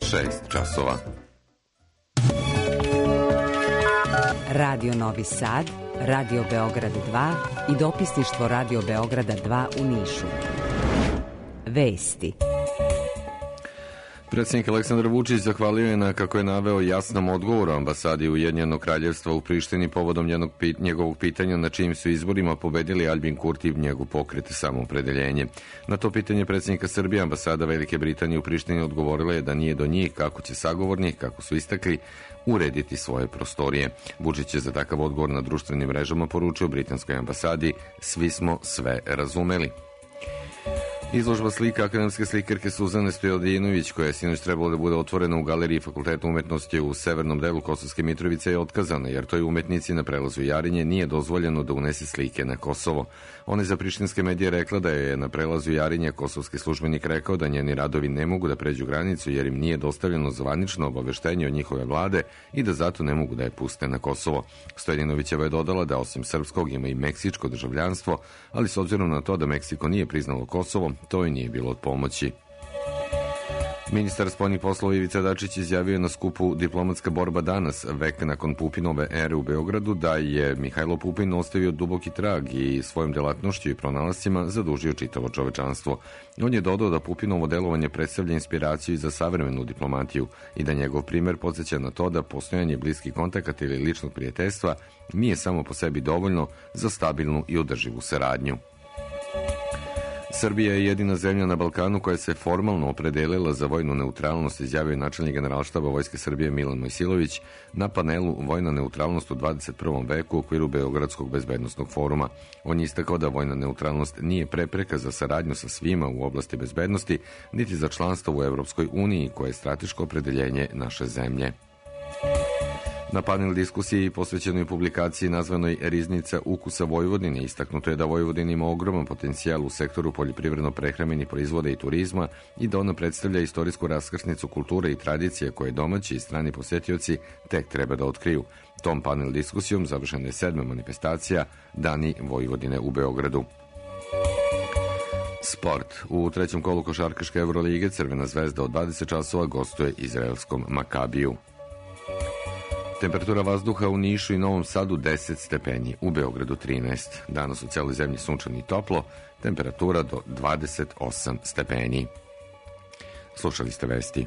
6 časova. Radio Novi Sad, Radio Beograd 2 i dopisništvo Radio Beograda 2 u Nišu. Vesti. Predsjednik Aleksandar Vučić zahvalio je na, kako je naveo, jasnom odgovoru ambasadi Ujedinjenog kraljevstva u Prištini povodom njegovog pitanja na čijim su izborima pobedili Albin Kurti i njegov pokret Samoopredeljenje. Na to pitanje predsjednika Srbije ambasada Velike Britanije u Prištini odgovorila je da nije do njih kako će sagovornik, kako su istakli, urediti svoje prostorije. Vučić je za takav odgovor na društvenim mrežama poručio britanskoj ambasadi: svi smo sve razumeli. Izložba slika akademske slikarke Suzane Stojadinović, koja je sinoć trebalo da bude otvorena u galeriji Fakulteta umetnosti u severnom delu Kosovske Mitrovice, je otkazana, jer toj umetnici na prelazu Jarinje nije dozvoljeno da unese slike na Kosovo. Ona je za prištinske medije rekla da je na prelazu Jarinje kosovski službenik rekao da njeni radovi ne mogu da pređu granicu jer im nije dostavljeno zvanično obaveštenje od njihove vlade i da zato ne mogu da je puste na Kosovo. Stojadinovićeva je dodala da osim srpskog ima i meksičko državljanstvo, ali s obzirom na to da Meksiko nije priznalo Kosovo, to i nije bilo od pomoći. Ministar spoljnih poslova Ivica Dačić izjavio na skupu Diplomatska borba danas, vek nakon Pupinove ere u Beogradu, da je Mihajlo Pupin ostavio duboki trag i svojom delatnošću i pronalascima zadužio čitavo čovečanstvo. On je dodao da Pupinovo delovanje predstavlja inspiraciju za savremenu diplomatiju i da njegov primer podsjeća na to da postojanje bliskih kontakata ili ličnog prijateljstva nije samo po sebi dovoljno za stabilnu i održivu saradnju. Srbija je jedina zemlja na Balkanu koja se formalno opredelila za vojnu neutralnost, izjavio je načelnik Generalštaba Vojske Srbije Milan Mojsilović na panelu Vojna neutralnost u 21. veku u okviru Beogradskog bezbednostnog foruma. On je istakao da vojna neutralnost nije prepreka za saradnju sa svima u oblasti bezbednosti, niti za članstvo u Evropskoj uniji, koje je strateško opredeljenje naše zemlje. Na panel diskusiji posvećenoj publikaciji nazvanoj Riznica ukusa Vojvodine istaknuto je da Vojvodina ima ogroman potencijal u sektoru poljoprivredno-prehrambenih proizvoda i turizma i da ona predstavlja istorijsku raskrsnicu kulture i tradicije koje domaći i strani posetioci tek treba da otkriju. Tom panel diskusijom završena je 7. manifestacija Dani Vojvodine u Beogradu. Sport. U trećem kolu košarkaške Evrolige Crvena zvezda od 20 časova gostuje izraelskom Makabiju. Temperatura vazduha u Nišu i Novom Sadu 10 stepeni, u Beogradu 13. Danas u celoj zemlji sunčano i toplo, temperatura do 28 stepeni. Slušali ste vesti.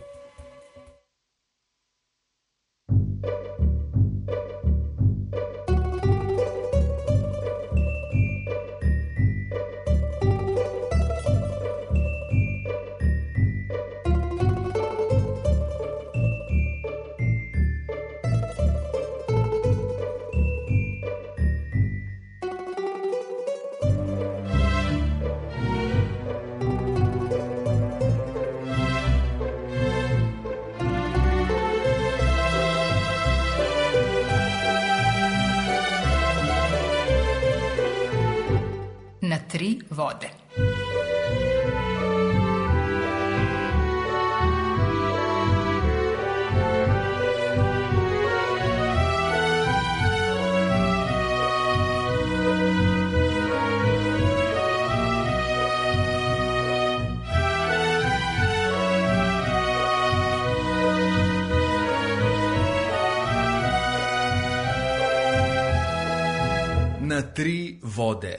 Na tri vode. Na tri vode.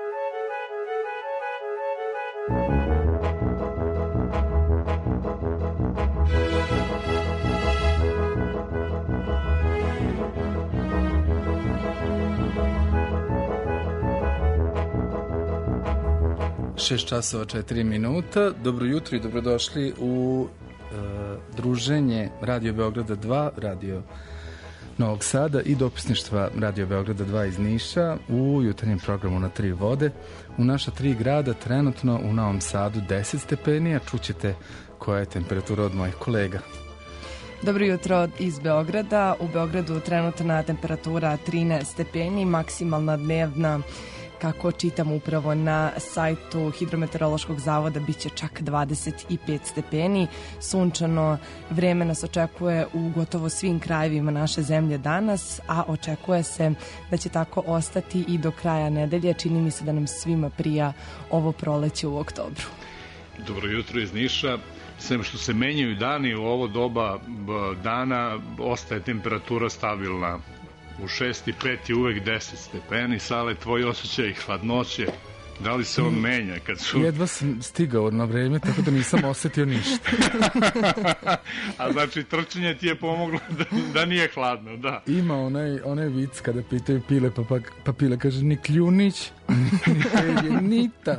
Šest časova 4 minuta. Dobro jutro i dobrodošli u druženje Radio Beograda 2, Radio Novog Sada i dopisništva Radio Beograda 2 iz Niša u jutarnjem programu Na tri vode. U naša tri grada trenutno u Novom Sadu 10 stepeni, a čućete koja je temperatura od mojih kolega. Dobro jutro iz Beograda. U Beogradu trenutna temperatura 13 stepeni, maksimalna dnevna, kako čitam upravo na sajtu Hidrometeorološkog zavoda, bit će čak 25 stepeni. Sunčano vreme nas očekuje u gotovo svim krajevima naše zemlje danas, a očekuje se da će tako ostati i do kraja nedelje. Čini mi se da nam svima prija ovo proleće u oktobru. Dobro jutro iz Niša. sem što se menjaju dani, u ovo doba dana ostaje temperatura stabilna. U 6 i 5 je uvek 10 stepeni, Sale, tvoj osjećaj hladnoće, da li se on menja kad su... Jedva sam stigao na vreme, tako da nisam osetio ništa. A znači trčanje ti je pomoglo da nije hladno, da. Ima onaj vic kada pitaju Pile, pa Pile kaže ni kljunić, ni peljenita.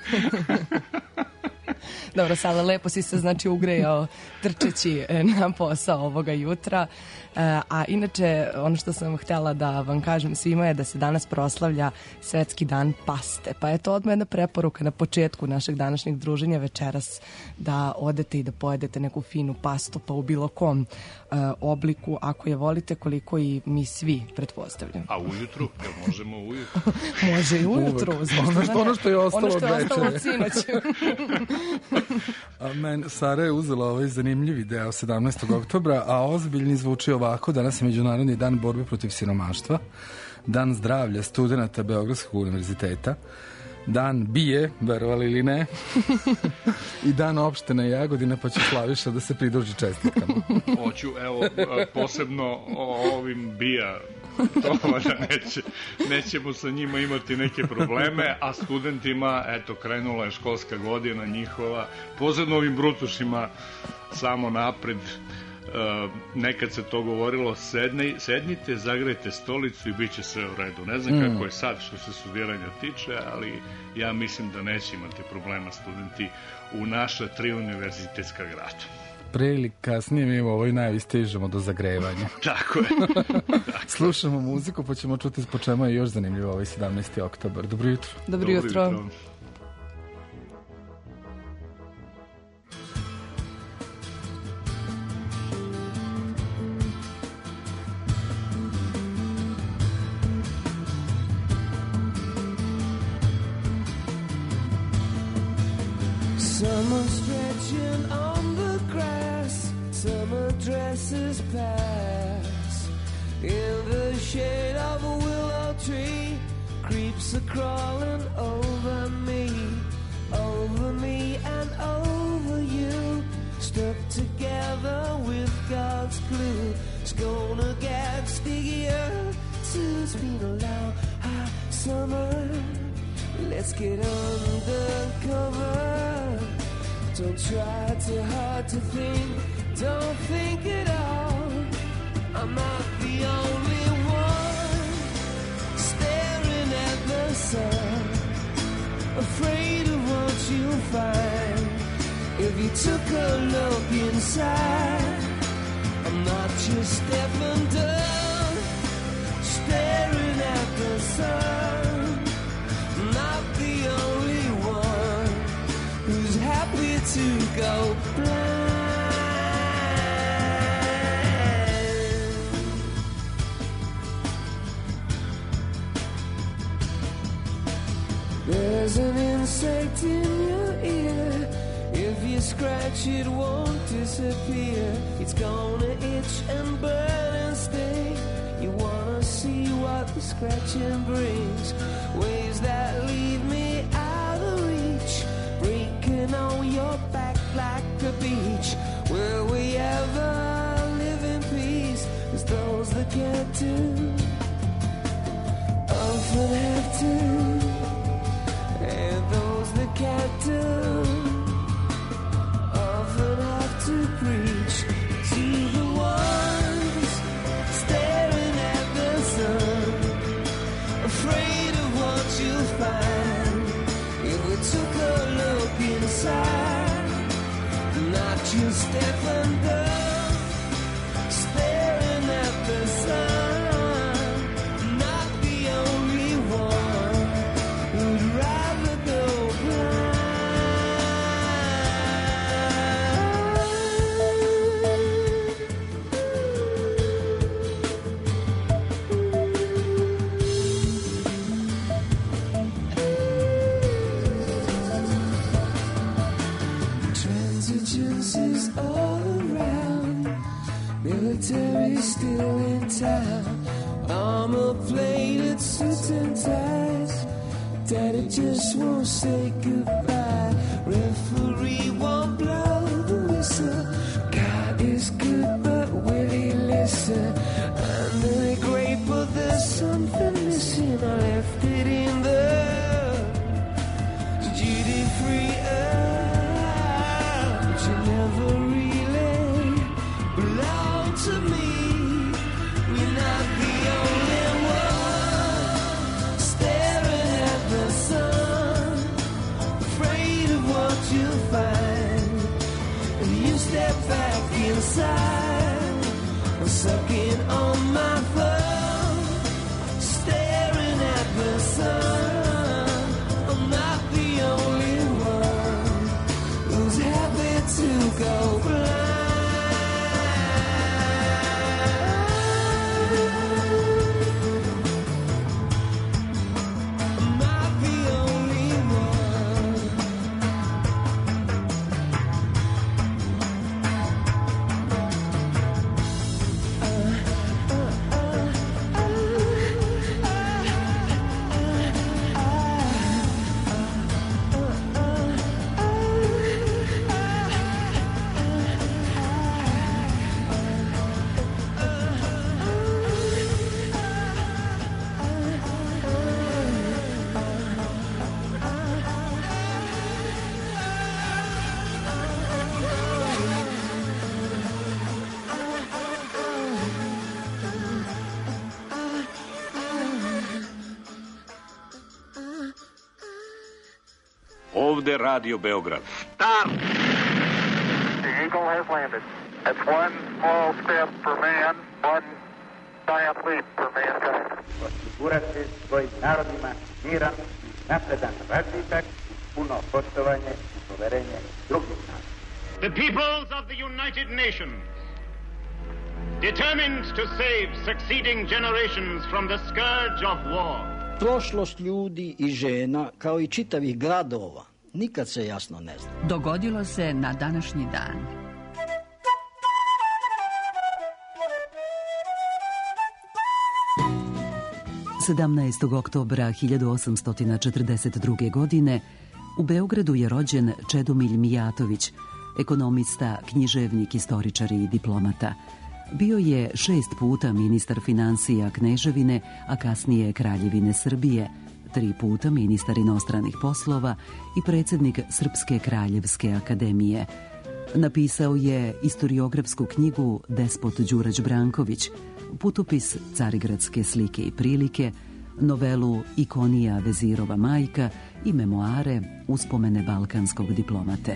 Dobro, Sale, lepo si se znači ugrejao trčeći na posao ovoga jutra. A inače, ono što sam htjela da vam kažem svima je da se danas proslavlja Svetski dan paste. Pa je to odmah jedna preporuka na početku našeg današnjeg druženja večeras da odete i da pojedete neku finu pastu, pa u bilo kom obliku, ako je volite, koliko i mi svi pretpostavljamo. A ujutru? Jel možemo ujutru? Može i ujutru. Ono što je ostalo od večere. Ono što je ostalo od sinoć. Sara je uzela ovaj zanimljivi deo 17. oktobra, a ozbiljni zvuči ovako. Danas je Međunarodni dan borbe protiv siromaštva, dan zdravlja studenata Beogradskog univerziteta, dan bije, verovali ili ne, i dan opštine Jagodina, pa će Slaviša da se pridruži čestitkama. Hoću, evo, posebno ovim bija, to da nećemo sa njima imati neke probleme, a studentima, eto, krenula je školska godina njihova, posebno ovim brutušima, samo napred. Nekad se to govorilo, sednite, zagrejte stolicu i bit će sve u redu. Ne znam kako je sad što se studiranja tiče, ali ja mislim da neće imati problema studenti u naša 3 univerzitetska grada. Pre ili kasnije mi u ovoj najavi stižemo do zagrevanja. Tako je. Slušamo muziku, pa ćemo čuti po čemu je još zanimljivo ovaj 17. oktobar. Dobro jutro. Dobro jutro. Summer stretching on the grass, summer dresses pass. In the shade of a willow tree, creeps are crawling over me and over you. Stuck together with God's glue, it's gonna get stickier. It's been a long hot summer. Let's get undercover. Don't try too hard to think, don't think at all. I'm not the only one staring at the sun, afraid of what you'll find if you took a look inside. I'm not just stepping down, staring at the sun. Not the only one who's happy to go blind. There's an insect in your ear. If you scratch it won't disappear. It's gonna itch and burn and sting. You wanna see what the scratching brings, ways that leave me out of reach, breaking on your back like a beach. Will we ever live in peace? 'Cause those that can't do often have to, and those that can't do often have to preach to the ones staring at the sun, afraid of what you'll find if we took a look inside. Not just stepping down, staring at the sun. Not the only one who'd rather go blind. Transigencies all around, military still in town, armor plated suits and ties. Daddy just won't say goodbye. Referee won't blow the whistle. side, sucking on my thumb, staring at the sun. I'm not the only one who's happy to go blind. Ovde Radio Beograd. Stop! The Eagle has landed. That's one small step for man, one giant leap for mankind. Osigurati svojim narodima miran i napredan razvitak, puno poštovanje i poverenje drugih naroda. The peoples of the United Nations, determined to save succeeding generations from the scourge of war. Prošlost ljudi i žena, kao i čitavih gradova, nikad se jasno ne zna. Dogodilo se na današnji dan. „17. oktobra 1842. godine u Beogradu je rođen Čedomilj Mijatović, ekonomista, književnik, istoričar i diplomata. Bio je 6 puta ministar finansija Kneževine, a kasnije Kraljevine Srbije, 3 puta ministar inostranih poslova i predsjednik Srpske kraljevske akademije. Napisao je istoriografsku knjigu Despot Đurać Branković, putopis Carigradske slike i prilike, novelu Ikonija Vezirova majka i memoare Uspomene balkanskog diplomate.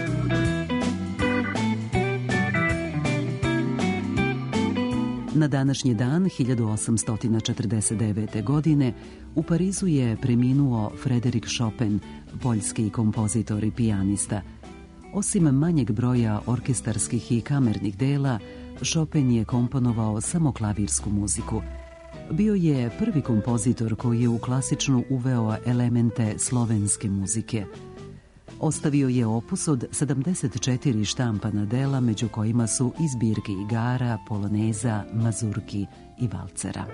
Na današnji dan 1849. godine u Parizu je preminuo Frederik Chopin, poljski kompozitor i pijanista. Osim manjeg broja orkestarskih i kamernih dela, Chopin je komponovao samo klavirsku muziku. Bio je prvi kompozitor koji je u klasičnu uveo elemente slovenske muzike. Ostavio je opus od 74 štampana dela, među kojima su i zbirke igara, poloneza, mazurki i valcera.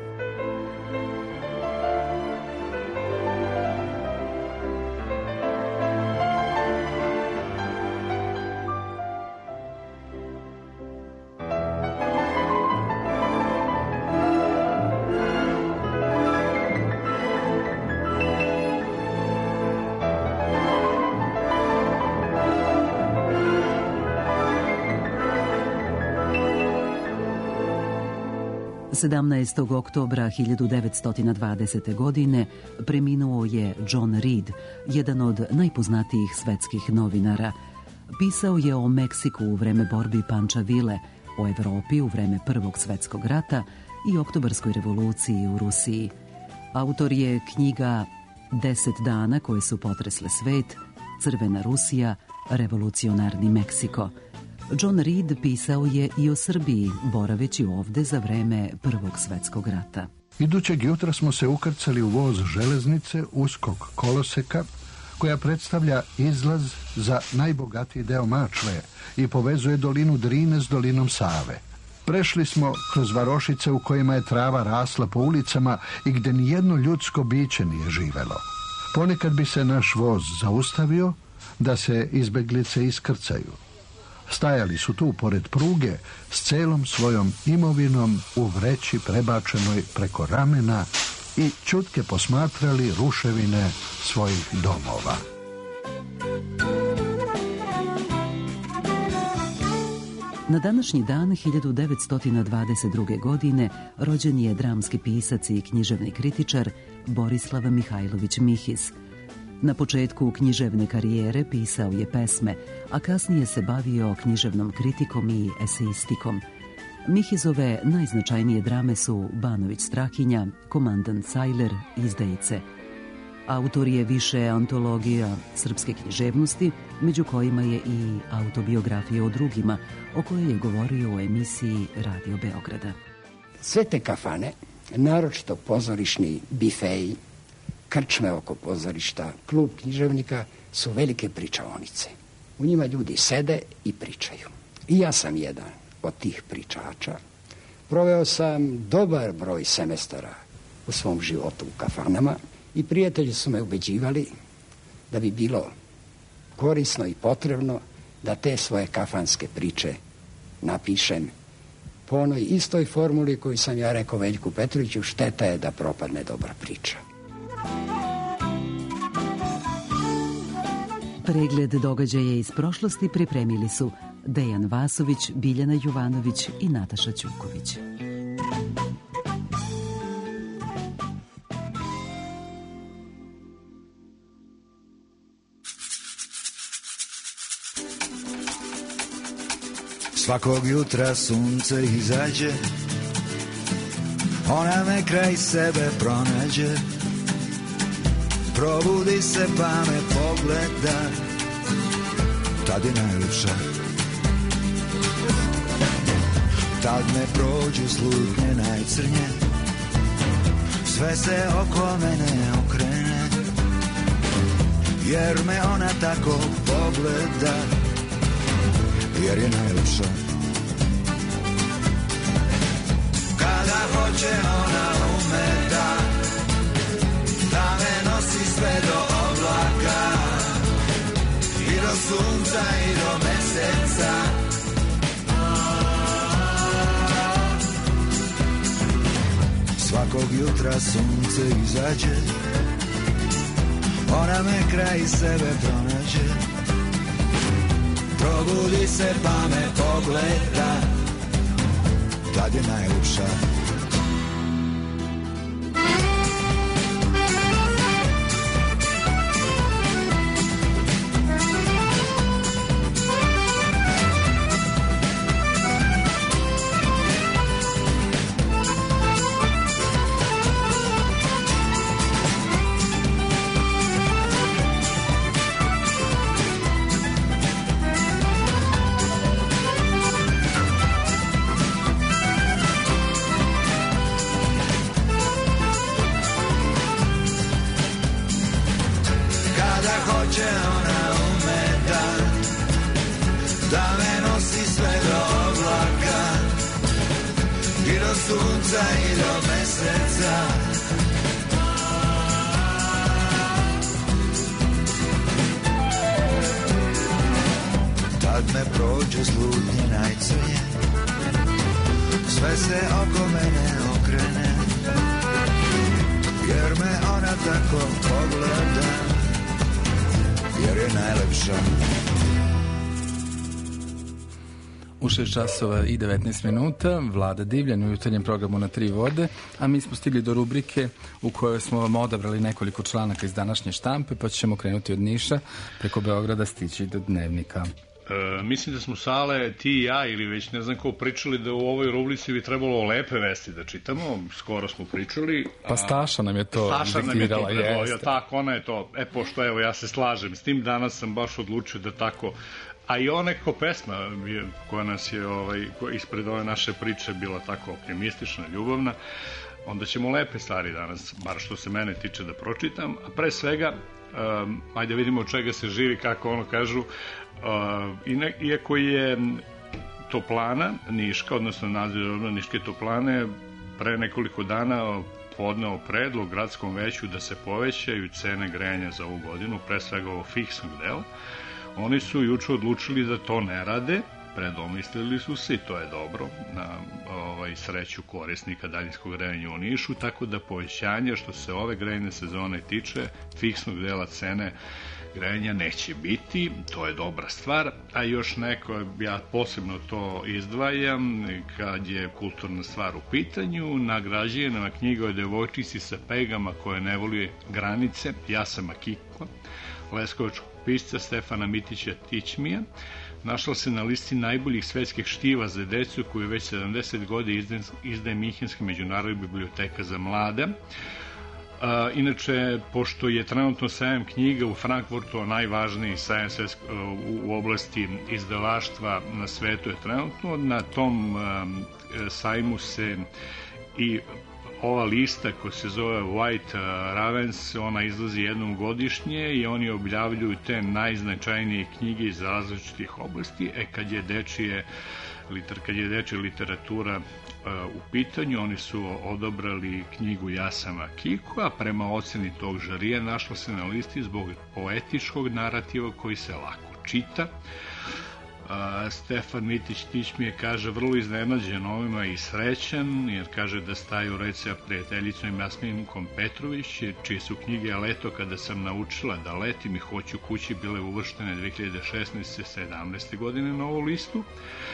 „17. oktobra 1920. godine preminuo je John Reed, jedan od najpoznatijih svetskih novinara. Pisao je o Meksiku u vreme borbi Panča Vile, o Evropi u vreme Prvog svetskog rata i Oktobarskoj revoluciji u Rusiji. Autor je knjiga 10 dana koje su potresle svet, Crvena Rusija, Revolucionarni Meksiko. John Reed pisao je i o Srbiji, boraveći ovde za vreme Prvog svetskog rata. Idućeg jutra smo se ukrcali u voz železnice uskog koloseka, koja predstavlja izlaz za najbogatiji deo Mačve i povezuje dolinu Drine s dolinom Save. Prešli smo kroz varošice u kojima je trava rasla po ulicama i gde nijedno ljudsko biće nije živelo. Ponekad bi se naš voz zaustavio da se izbeglice iskrcaju. Stajali su tu pored pruge s celom svojom imovinom u vreći prebačenoj preko ramena i ćutke posmatrali ruševine svojih domova. Na današnji dan 1922. godine rođen je dramski pisac i književni kritičar Borislav Mihajlović Mihis. Na početku književne karijere pisao je pesme, a kasnije se bavio književnom kritikom i eseistikom. Mihizove najznačajnije drame su Banović Strahinja, Komandant Sajler, Izdajice. Autor je više antologija srpske književnosti, među kojima je i autobiografija o drugima, o kojoj je govorio u emisiji Radio Beograda. Sve te kafane, naročito pozorišni bifeji, krčme oko pozorišta, klub književnika, su velike pričaonice. U njima ljudi sede i pričaju. I ja sam jedan od tih pričača. Proveo sam dobar broj semestara u svom životu u kafanama i prijatelji su me ubeđivali da bi bilo korisno i potrebno da te svoje kafanske priče napišem po onoj istoj formuli koju sam ja rekao Veljku Petroviću, šteta je da propadne dobra priča. Pregled događaja iz prošlosti pripremili su Dejan Vasović, Biljana Jovanović i Nataša Ćuković. Svakog jutra sunce izađe, ona me kraj sebe pronađe. Probudi se pa me pogleda, tad je najljepša. Tad me prođu slutnje najcrnje, sve se oko mene okrene, jer me ona tako pogleda, jer je najljepša. Kada hoće ona ume da me nosi sve do oblaka i do sunca i do meseca. Svakog jutra sunce izađe, ona me kraj sebe pronađe. Probudi se pa me pogleda, tad je najljepša. U 6 časova i 19 minuta Vlada Divljan u jutarnjem programu Na tri vode, a mi smo stigli do rubrike u kojoj smo vam odabrali nekoliko članaka iz današnje štampe, pa ćemo krenuti od Niša preko Beograda stići do Dnevnika. Mislim da smo Sale, ti i ja ili već ne znam ko pričali da u ovoj rubrici bi trebalo lepe vesti da čitamo, skoro smo pričali. Pa Staša nam je to diktirala, jeste. Tako, ona je to, pošto evo ja se slažem s tim, danas sam baš odlučio da tako, a i ona nekako pesma koja nas je ispred ove naše priče bila tako optimistična, ljubavna, onda ćemo lepe stvari danas, bar što se mene tiče, da pročitam, a pre svega, ajde vidimo od čega se živi, kako ono kažu. Iako je toplana Niška, odnosno naziv Niške toplane, pre nekoliko dana podneo predlog gradskom veću da se povećaju cene grejanja za ovu godinu, pre svega ovo fiksnog dela. Oni su juče odlučili da to ne rade, predomislili su se i to je dobro na sreću korisnika daljinskog grejanja u Nišu, tako da povećanje što se ove grejne sezone tiče fiksnog dela cene grejanja neće biti, to je dobra stvar, a još neko, ja posebno to izdvajam, kad je kulturna stvar u pitanju, nagrađena knjiga o devojčici sa pegama koja ne voli granice, ja sam Akiko, leskovačkog pisca Stefana Mitića Tićmija, našla se na listi najboljih svetskih štiva za decu koju već 70 godina izdaje Minhenska međunarodna biblioteka za mlade. Inače, pošto je trenutno sajam knjiga u Frankfurtu, najvažniji sajam u oblasti izdavaštva na svetu je trenutno, na tom sajmu se i ova lista koja se zove White Ravens, ona izlazi jednom godišnje i oni objavljuju te najznačajnije knjige iz različitih oblasti. Kad je dečija literatura u pitanju, oni su odobrali knjigu Ja sam Akiko, a prema oceni tog žarija našla se na listi zbog poetičkog narativa koji se lako čita. Stefan Mitić Tićmije kaže vrlo iznenađen ovima i srećan, jer kaže da staju red sa prijateljicom Jasminkom Petrović, čije su knjige Leto kada sam naučila da letim i hoću kući bile uvrštene 2016-17. godine na ovu listu.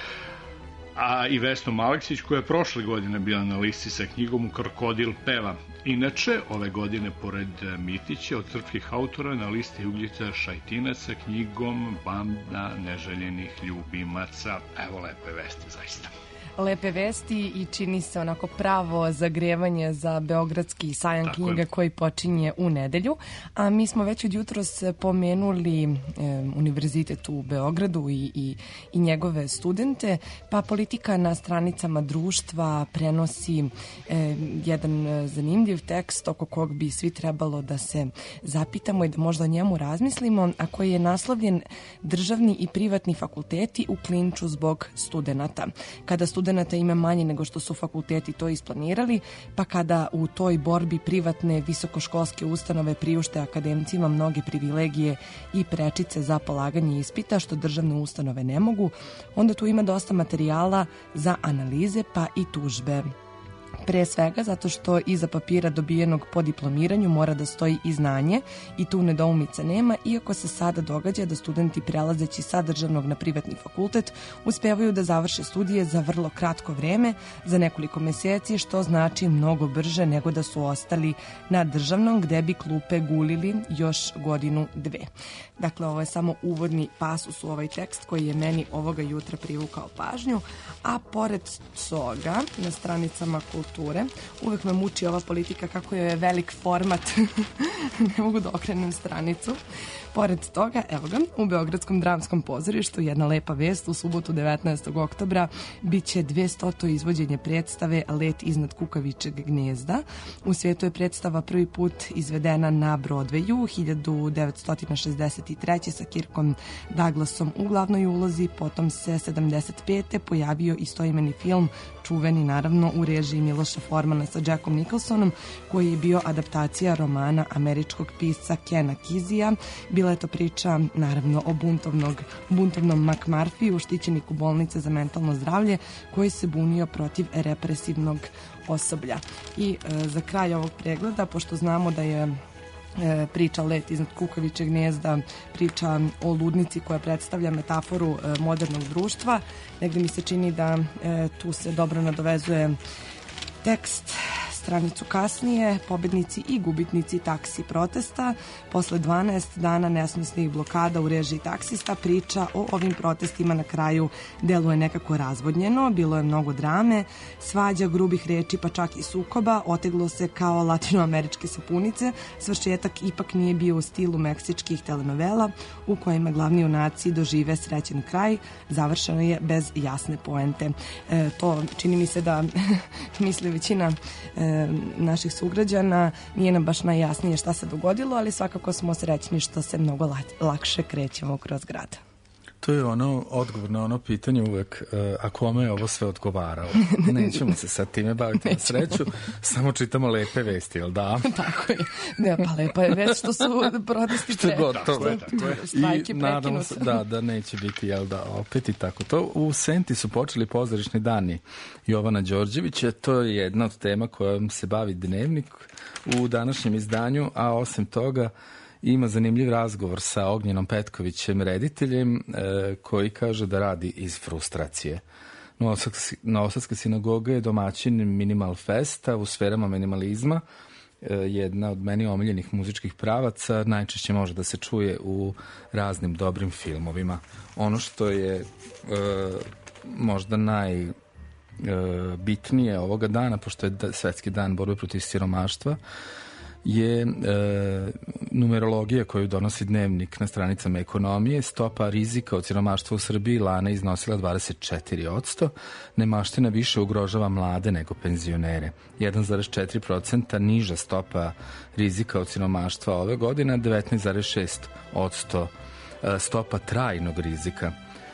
A i Vesnom Aleksić, koja je prošle godine bila na listi sa knjigom Krokodil peva. Inače, ove godine, pored Mitića, od srpskih autora na listi Ugljica Šajtinac sa knjigom Banda neželjenih ljubimaca. Evo lepe vesti, zaista. Lepe vesti i čini se onako pravo zagrevanje za Beogradski sajam knjiga koji počinje u nedelju. A mi smo već od jutros pomenuli univerzitet u Beogradu i njegove studente, pa Politika na stranicama društva prenosi jedan zanimljiv tekst oko kog bi svi trebalo da se zapitamo i da možda o njemu razmislimo, a koji je naslovljen Državni i privatni fakulteti u klinču zbog studenata. Kada studenata ima manje nego što su fakulteti to isplanirali, pa kada u toj borbi privatne visokoškolske ustanove priušte akademcima mnoge privilegije i prečice za polaganje ispita, što državne ustanove ne mogu, onda tu ima dosta materijala za analize pa i tužbe. Pre svega zato što iza papira dobijenog po diplomiranju mora da stoji i znanje i tu nedoumica nema, iako se sada događa da studenti prelazeći sa državnog na privatni fakultet uspevaju da završe studije za vrlo kratko vreme, za nekoliko meseci, što znači mnogo brže nego da su ostali na državnom gde bi klupe gulili još godinu, dve. Dakle, ovo je samo uvodni pasus u ovaj tekst koji je meni ovoga jutra privukao pažnju, a pored toga na stranicama kulture uvek me muči ova politika kako je velik format ne mogu da okrenem stranicu. Pored toga, evo ga, u Beogradskom dramskom pozorištu jedna lepa vest, u subotu 19. oktobra biće 200. izvođenje predstave Let iznad kukavičeg gnezda. U svijetu je predstava prvi put izvedena na Broadwayu 1963. sa Kirkom Douglasom u glavnoj ulozi, potom se 75. pojavio istoimeni film, čuveni naravno u režiji Miloša Formana sa Jackom Nicholsonom, koji je bio adaptacija romana američkog pisca Kena Kizija. Bila je to priča naravno o buntovnom McMurphyu, štićeniku bolnice za mentalno zdravlje, koji se bunio protiv represivnog osoblja. I za kraj ovog pregleda, pošto znamo da je priča Let iznad kukavičeg gnezda, priča o ludnici koja predstavlja metaforu modernog društva, negde mi se čini da tu se dobro nadovezuje tekst stranicu kasnije, pobednici i gubitnici taksi protesta. Posle 12 dana nesnosnih blokada u režiji taksista, priča o ovim protestima na kraju deluje nekako razvodnjeno, bilo je mnogo drame, svađa, grubih reči pa čak i sukoba, oteglo se kao latinoameričke sapunice, svršetak ipak nije bio u stilu meksičkih telenovela u kojima glavni junaci dožive srećen kraj, završeno je bez jasne poente. To čini mi se da misli većina naših sugrađana, nije nam baš najjasnije šta se dogodilo, ali svakako smo srećni što se mnogo lakše krećemo kroz grad. To je odgovor na ono pitanje uvek, a kome je ovo sve odgovaralo? Nećemo se sad time baviti na sreću, samo čitamo lepe vesti, jel da? Tako je. Ne, pa lepa je vest što su protesti prekinuti. I nadam se da neće biti, jel da, opet i tako. To u Senti su počeli pozorišni dani Jovana Đorđevića, to je jedna od tema kojom se bavi Dnevnik u današnjem izdanju, a osim toga ima zanimljiv razgovor sa Ognjenom Petkovićem, rediteljem, koji kaže da radi iz frustracije. Novosadska sinagoga je domaćin Minimal Festa u sferama minimalizma, jedna od meni omiljenih muzičkih pravaca, najčešće može da se čuje u raznim dobrim filmovima. Ono što je možda najbitnije ovoga dana, pošto je svetski dan borbe protiv siromaštva, je numerologija koju donosi Dnevnik na stranicama ekonomije. Stopa rizika od siromaštva u Srbiji lana iznosila 24%, nemaština više ugrožava mlade nego penzionere. 1,4% niža stopa rizika od siromaštva ove godine, 19,6% stopa trajnog rizika.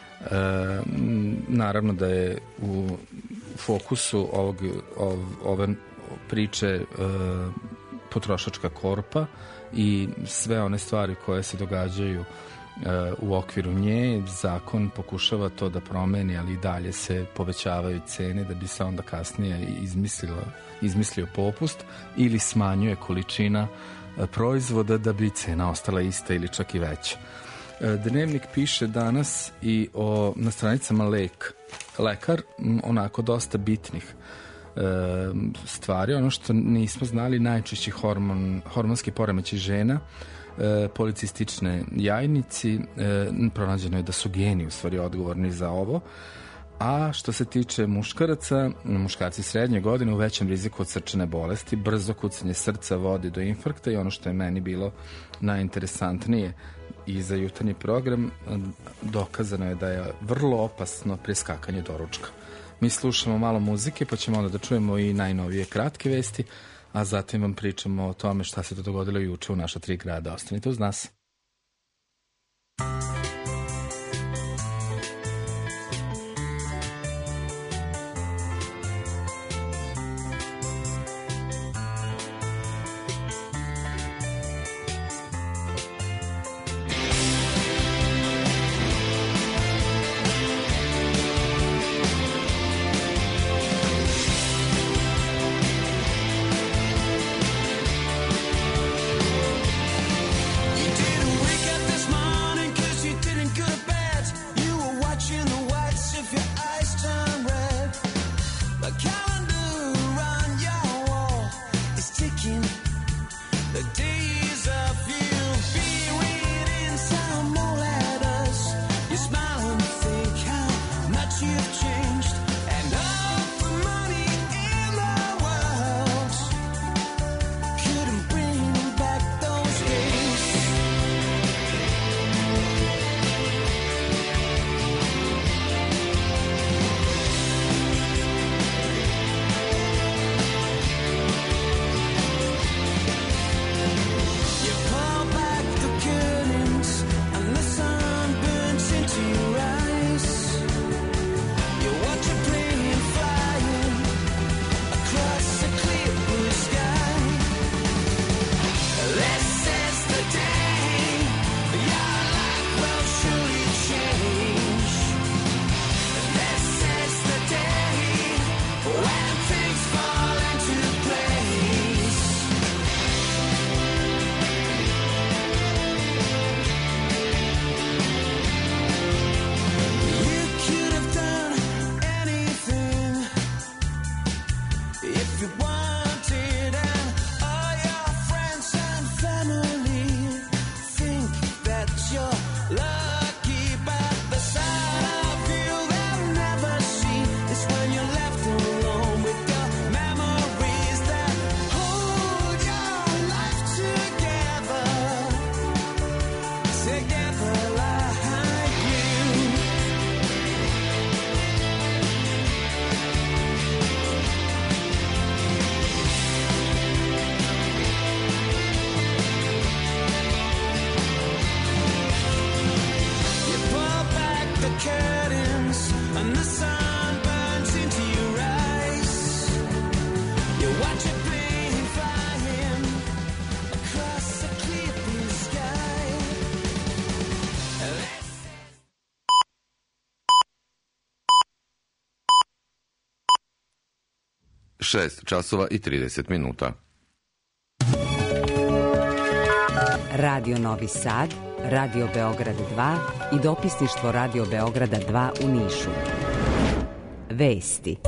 Naravno da je u fokusu ove priče potrošačka korpa i sve one stvari koje se događaju u okviru nje. Zakon pokušava to da promeni, ali i dalje se povećavaju cene da bi se onda kasnije izmislio popust ili smanjuje količina proizvoda da bi cena ostala ista ili čak i veća. Dnevnik piše danas i na stranicama lekar, onako dosta bitnih stvari. Ono što nismo znali, najčešći hormonski poremećaj žena, policistične jajnici, pronađeno je da su geni u stvari odgovorni za ovo. A što se tiče muškaraca, muškarci srednje godine u većem riziku od srčane bolesti, brzo kucanje srca vodi do infarkta i ono što je meni bilo najinteresantnije i za jutarnji program, dokazano je da je vrlo opasno preskakanje doručka. Mi slušamo malo muzike, pa ćemo onda da čujemo i najnovije kratke vesti, a zatim vam pričamo o tome šta se to dogodilo juče u naša 3 grada. Ostanite uz nas. Šest časova i 30 minuta. Radio Novi Sad, Radio Beograd 2 i dopisništvo Radio Beograda 2 u Nišu. Vesti.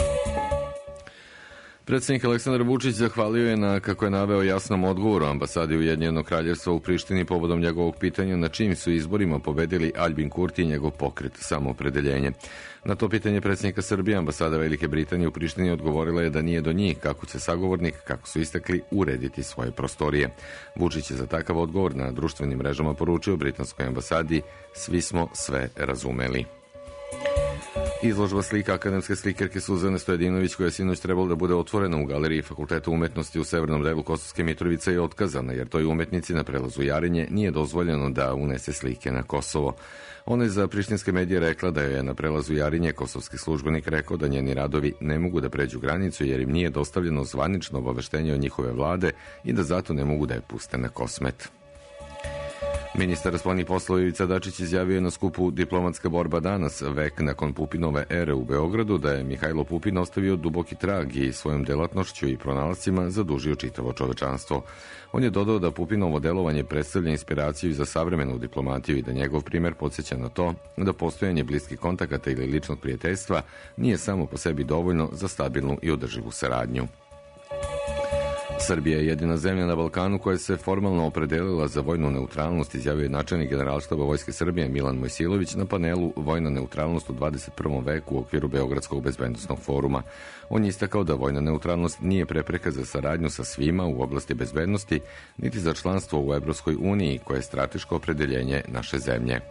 Predsjednik Aleksandar Vučić zahvalio je na, kako je naveo, jasnom odgovoru ambasadi Ujedinjenog kraljevstva u Prištini povodom njegovog pitanja na čijim su izborima pobedili Aljbin Kurti i njegov pokret Samoopredeljenje. Na to pitanje predsjednika Srbije ambasada Velike Britanije u Prištini odgovorila je da nije do njih kako će sagovornik, kako su istakli, urediti svoje prostorije. Vučić je za takav odgovor na društvenim mrežama poručio britanskoj ambasadi: svi smo sve razumeli. Izložba slika akademske slikarke Suzane Stojedinović, koja je sinoć trebalo da bude otvorena u galeriji Fakulteta umetnosti u severnom delu Kosovske Mitrovice, je otkazana jer toj umetnici na prelazu Jarinje nije dozvoljeno da unese slike na Kosovo. Ona je za prištinske medije rekla da je na prelazu Jarinje kosovski službenik rekao da njeni radovi ne mogu da pređu granicu jer im nije dostavljeno zvanično obaveštenje od njihove vlade i da zato ne mogu da je puste na Kosmet. Ministar spoljnih poslova Ivica Dačić izjavio je na skupu Diplomatska borba danas, vek nakon Pupinove ere u Beogradu, da je Mihajlo Pupin ostavio duboki trag i svojom delatnošću i pronalascima zadužio čitavo čovečanstvo. On je dodao da Pupinovo delovanje predstavlja inspiraciju za savremenu diplomatiju i da njegov primer podsjeća na to da postojanje bliskih kontakata ili ličnog prijateljstva nije samo po sebi dovoljno za stabilnu i održivu saradnju. Srbija je jedina zemlja na Balkanu koja se formalno opredelila za vojnu neutralnost, izjavio je načelnik Generalštaba Vojske Srbije Milan Mojsilović na panelu Vojna neutralnost u 21. veku u okviru Beogradskog bezbednosnog foruma. On je istakao da vojna neutralnost nije prepreka za saradnju sa svima u oblasti bezbednosti, niti za članstvo u Evropskoj uniji, koje je strateško opredeljenje naše zemlje.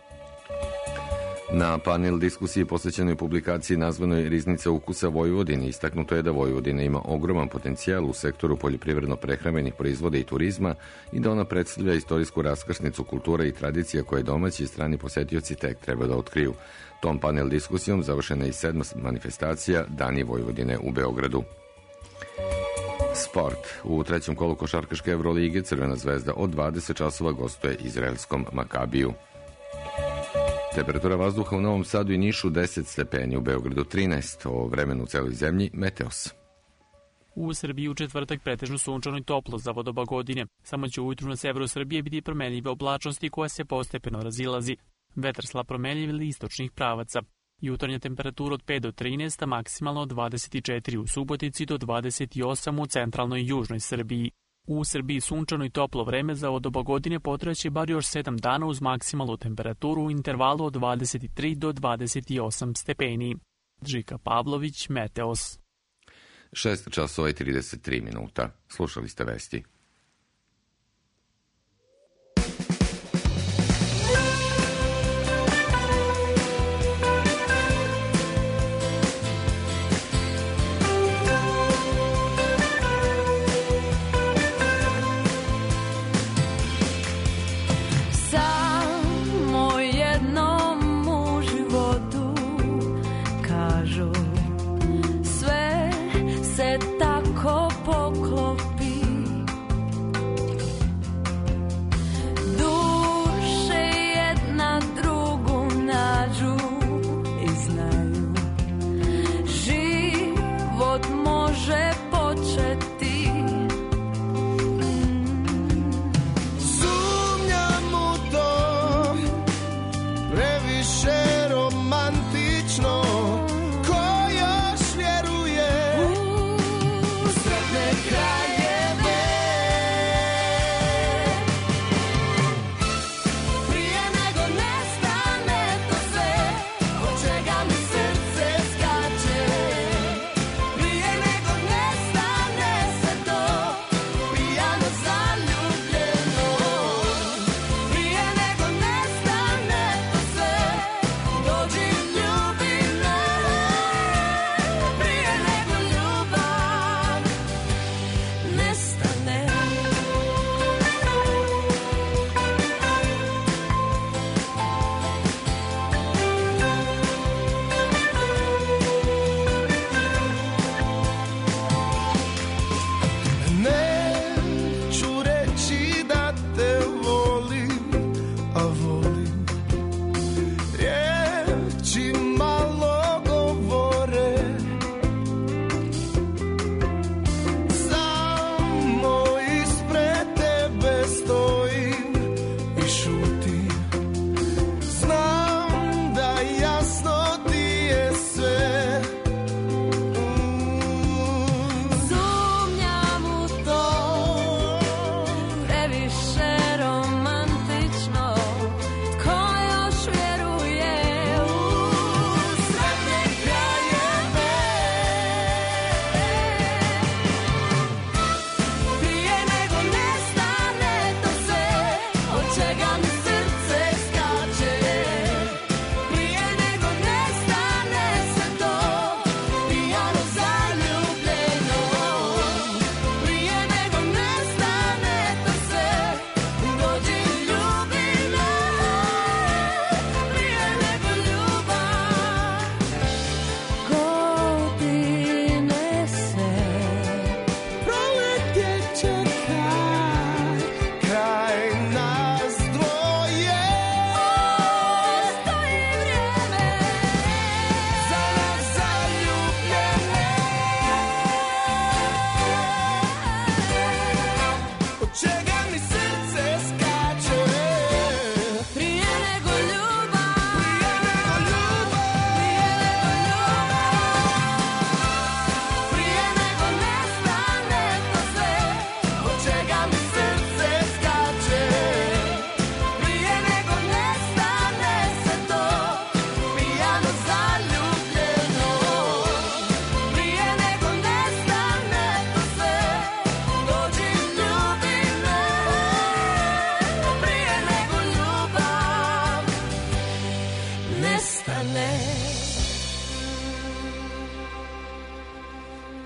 Na panel diskusiji posvećenoj publikaciji nazvanoj Riznica ukusa Vojvodine istaknuto je da Vojvodina ima ogroman potencijal u sektoru poljoprivredno-prehrambenih proizvoda i turizma i da ona predstavlja istorijsku raskrsnicu kultura i tradicija koje domaći i strani posetioci tek treba da otkriju. Tom panel diskusijom završena je i 7. manifestacija Dani Vojvodine u Beogradu. Sport. U trećem kolu košarkaške Evrolige Crvena zvezda od 20 časova gostuje izraelskom Makabiju. Temperatura vazduha u Novom Sadu i Nišu 10 stepeni, u Beogradu 13, o vremenu u celoj zemlji Meteos. U Srbiji u četvrtak pretežno sunčano i toplo za vodoba godine. Samo će ujutru na severu Srbije biti promenljive oblačnosti koja se postepeno razilazi. Vetar slab promenljiv ili istočnih pravaca. Jutarnja temperatura od 5 do 13, a maksimalno od 24 u Subotici do 28 u centralnoj i južnoj Srbiji. U Srbiji sunčano i toplo vreme za ovo doba godine potraće bar još 7 dana uz maksimalnu temperaturu u intervalu od 23 do 28 stepeni. Žika Pavlović, Meteos. 6 časova i 33 minuta. Slušali ste vesti.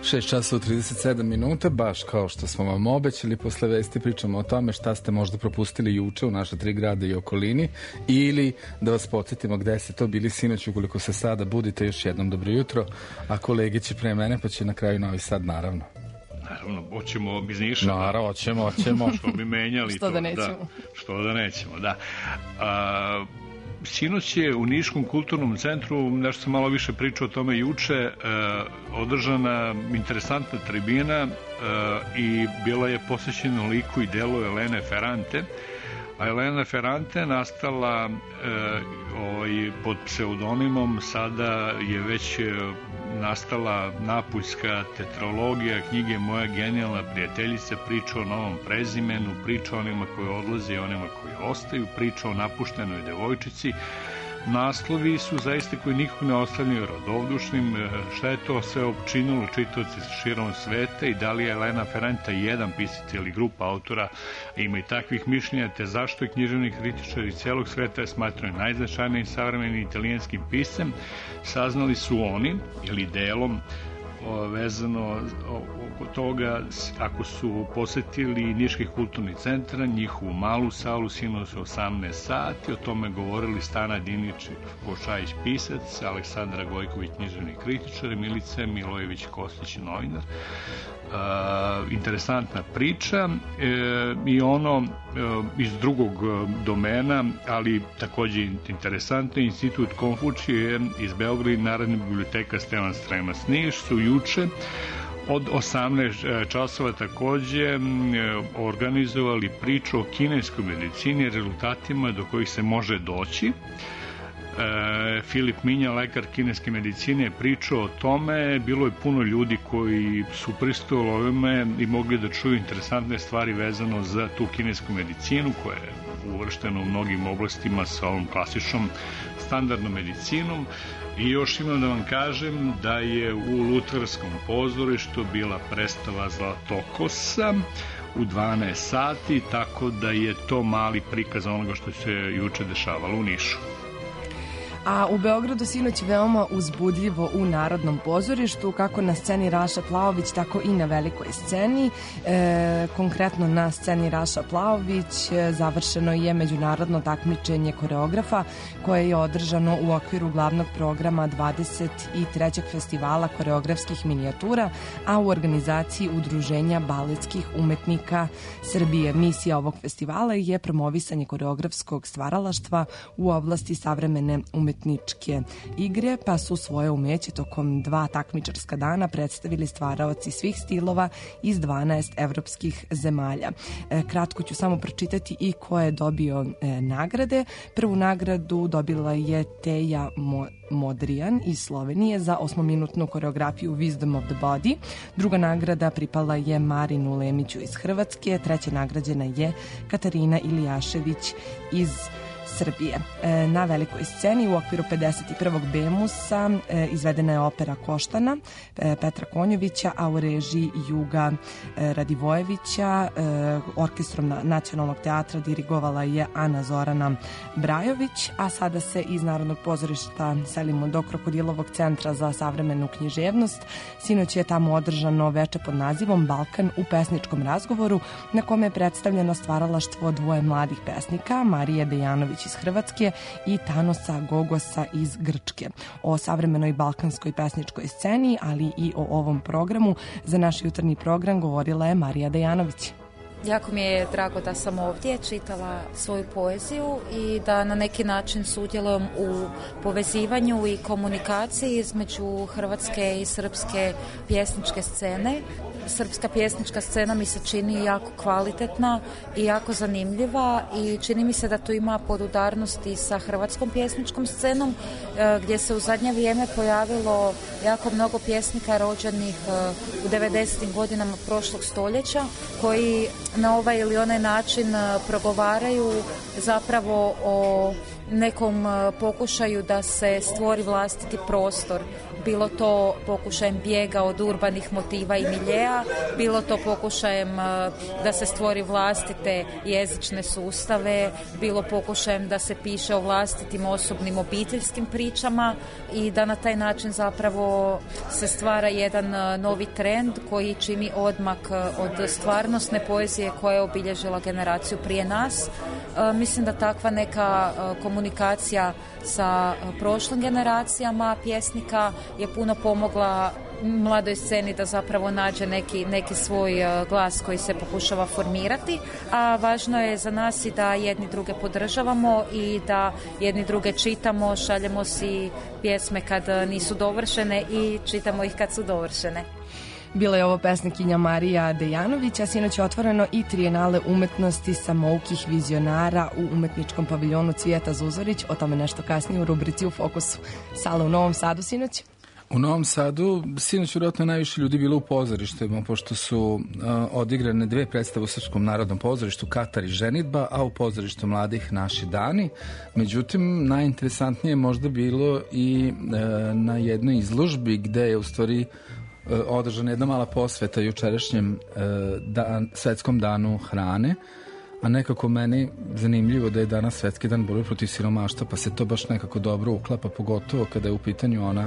6 časova 37 minuta, baš kao što smo vam obećali, posle vesti pričamo o tome šta ste možda propustili juče u naša 3 grada i okolini, ili da vas podsjetimo gde ste to bili sinoć, ukoliko se sada budite. Još jednom dobro jutro, a kolege će pre mene, pa će na kraju Novi Sad, naravno. Naravno, hoćemo iz Niša. Naravno, hoćemo. Što bi menjali što to. Da nećemo. Što da nećemo, da. Sinoć je u Niškom kulturnom centru, nešto sam malo više pričao o tome juče, održana interesantna tribina i bila je posvećena liku i delu Elene Ferrante. A Elena Ferrante nastala pod pseudonimom, sada je već nastala napuljska tetralogija knjige Moja genijalna prijateljica, priča o novom prezimenu, priča o onima koji odlaze i onima koji ostaju, priča o napuštenoj devojčici. Naslovi su zaista koji nikog ne ostavljaju radovdušnim. Šta je to sve opčinilo čitaoci širom sveta i da li je Elena Ferrante jedan pisac ili grupa autora, ima i takvih mišljenja, te zašto je književni kritičari celog sveta je smatraju najznačajnijim savremenim italijanskim piscem, saznali su oni, ili delom, vezano oko toga, ako su posetili Niški kulturni centar, njihovu malu salu sinoć 18 sati, o tome govorili Stana Dinić Košajić pisac, Aleksandra Gojković književni kritičar, Milica Milojević Kostić novinar. Interesantna priča i ono iz drugog domena, ali takođe interesantno, Institut Konfučije iz Beograda i Narodna biblioteka Stevan Stremac Niš su juče od 18 časova takođe organizovali priču o kineskoj medicini, rezultatima do kojih se može doći. Filip Minja, lekar kineske medicine, je pričao o tome. Bilo je puno ljudi koji su pristojali ovome i mogli da čuju interesantne stvari vezano za tu kinesku medicinu koja je uvrštena u mnogim oblastima sa ovom klasičnom standardnom medicinom. I još imam da vam kažem da je u Lutvarskom pozorištu bila predstava Zlatokosa u 12 sati, tako da je to mali prikaz onoga što se juče dešavalo u Nišu. A u Beogradu sinoć veoma uzbudljivo u Narodnom pozorištu, kako na sceni Raša Plaović, tako i na velikoj sceni. Konkretno na sceni Raša Plaović završeno je međunarodno takmičenje koreografa koje je održano u okviru glavnog programa 23. festivala koreografskih minijatura, a u organizaciji Udruženja baletskih umetnika Srbije. Misija ovog festivala je promovisanje koreografskog stvaralaštva u oblasti savremene umetničke igre, pa su svoje umeće tokom 2 takmičarska dana predstavili stvaraoci svih stilova iz 12 evropskih zemalja. Kratko ću samo pročitati i ko je dobio nagrade. Prvu nagradu dobila je Teja Modrijan iz Slovenije za 8-minutnu koreografiju Wisdom of the Body. Druga nagrada pripala je Marinu Lemiću iz Hrvatske. Treća nagrađena je Katarina Ilijašević iz Srbije. Na velikoj sceni u okviru 51. Bemusa izvedena je opera Koštana Petra Konjovića, a u režiji Juga Radivojevića. Orkestrom Nacionalnog teatra dirigovala je Ana Zorana Brajović, a sada se iz Narodnog pozorišta selimo do Krokodilovog centra za savremenu književnost. Sinoć je tamo održano veče pod nazivom Balkan u pesničkom razgovoru, na kome je predstavljeno stvaralaštvo 2 mladih pesnika, Marije Dejanović iz Hrvatske i Thanosa Gogosa iz Grčke. O savremenoj balkanskoj pesničkoj sceni, ali i o ovom programu za naš jutarnji program govorila je Marija Dejanović. Jako mi je drago da sam ovdje čitala svoju poeziju i da na neki način sudjelujem u povezivanju i komunikaciji između hrvatske i srpske pjesničke scene. Srpska pjesnička scena mi se čini jako kvalitetna i jako zanimljiva i čini mi se da tu ima podudarnosti sa hrvatskom pjesničkom scenom, gdje se u zadnje vrijeme pojavilo jako mnogo pjesnika rođenih u 90. godinama prošlog stoljeća, koji na ovaj ili onaj način progovaraju zapravo o nekom pokušaju da se stvori vlastiti prostor, bilo to pokušajem bijega od urbanih motiva i miljeja, bilo to pokušajem da se stvori vlastite jezične sustave, bilo pokušajem da se piše o vlastitim osobnim obiteljskim pričama i da na taj način zapravo se stvara jedan novi trend koji čini odmak od stvarnosne poezije koja je obilježila generaciju prije nas. Mislim da takva neka komunikacija sa prošlim generacijama pjesnika je puno pomogla mladoj sceni da zapravo nađe neki svoj glas koji se pokušava formirati, a važno je za nas i da jedni druge podržavamo i da jedni druge čitamo, šaljemo si pjesme kad nisu dovršene i čitamo ih kad su dovršene. Bila je ovo pesnikinja Marija Dejanović, a sinoć je otvoreno i trijenale umetnosti samoukih vizionara u umetničkom paviljonu Cvijeta Zuzorić. O tome nešto kasnije u rubrici U fokusu. Sala u Novom Sadu sinoć? U Novom Sadu sinoć vjerojatno najviše ljudi bilo u pozorištima, pošto su odigrane 2 predstave u Srpskom narodnom pozorištu, Katar i ženidba, a u pozorištu mladih Naši dani. Međutim, najinteresantnije je možda bilo i na jednoj izložbi gde je u stvari održana jedna mala posveta jučerašnjem svetskom danu hrane, a nekako meni zanimljivo da je danas svetski dan borbe protiv siromaštva, pa se to baš nekako dobro uklapa, pogotovo kada je u pitanju ona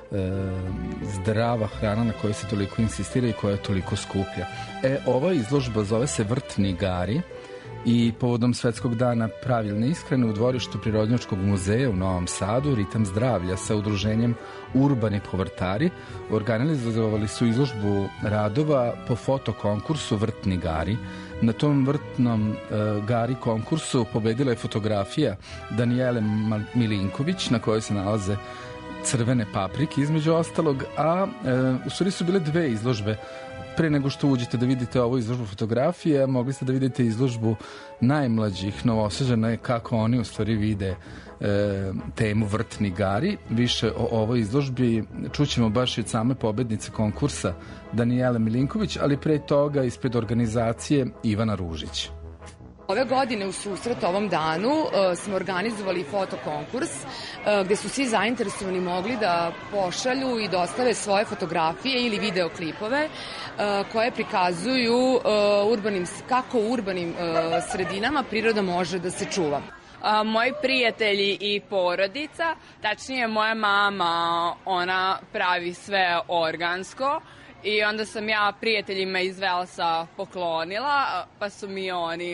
zdrava hrana na kojoj se toliko insistira i koja je toliko skuplja. Ova izložba zove se Vrtni gari i povodom Svetskog dana pravilne ishrane u dvorištu Prirodnjačkog muzeja u Novom Sadu Ritam zdravlja sa udruženjem Urbani povrtari organizovali su izložbu radova po fotokonkursu Vrtni gari. Na tom vrtnom gari konkursu pobedila je fotografija Danijele Milinković na kojoj se nalaze crvene paprike između ostalog, a u stvari su bile 2 izložbe. Pre nego što uđete da vidite ovu izložbu fotografije, mogli ste da vidite izložbu najmlađih Novosađana, kako oni u stvari vide temu Vrtni gari. Više o ovoj izložbi čućemo baš i od same pobednice konkursa Danijele Milinković, ali pre toga ispred organizacije Ivana Ružić. Ove godine u susret ovom danu smo organizovali fotokonkurs gde su svi zainteresovani mogli da pošalju i dostave svoje fotografije ili videoklipove koje prikazuju kako u urbanim sredinama priroda može da se čuva. Moji prijatelji i porodica, tačnije moja mama, ona pravi sve organsko. I onda sam ja prijateljima iz Velsa poklonila, pa su mi oni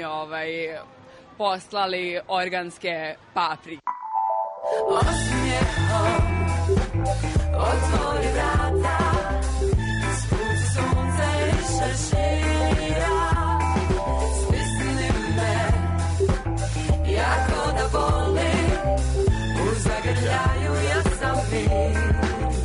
poslali organske paprike. Osmijehom otvori vrata, spuci sunce i šešira, stisni me, jako da boli, u zagrljaju ja sam vina.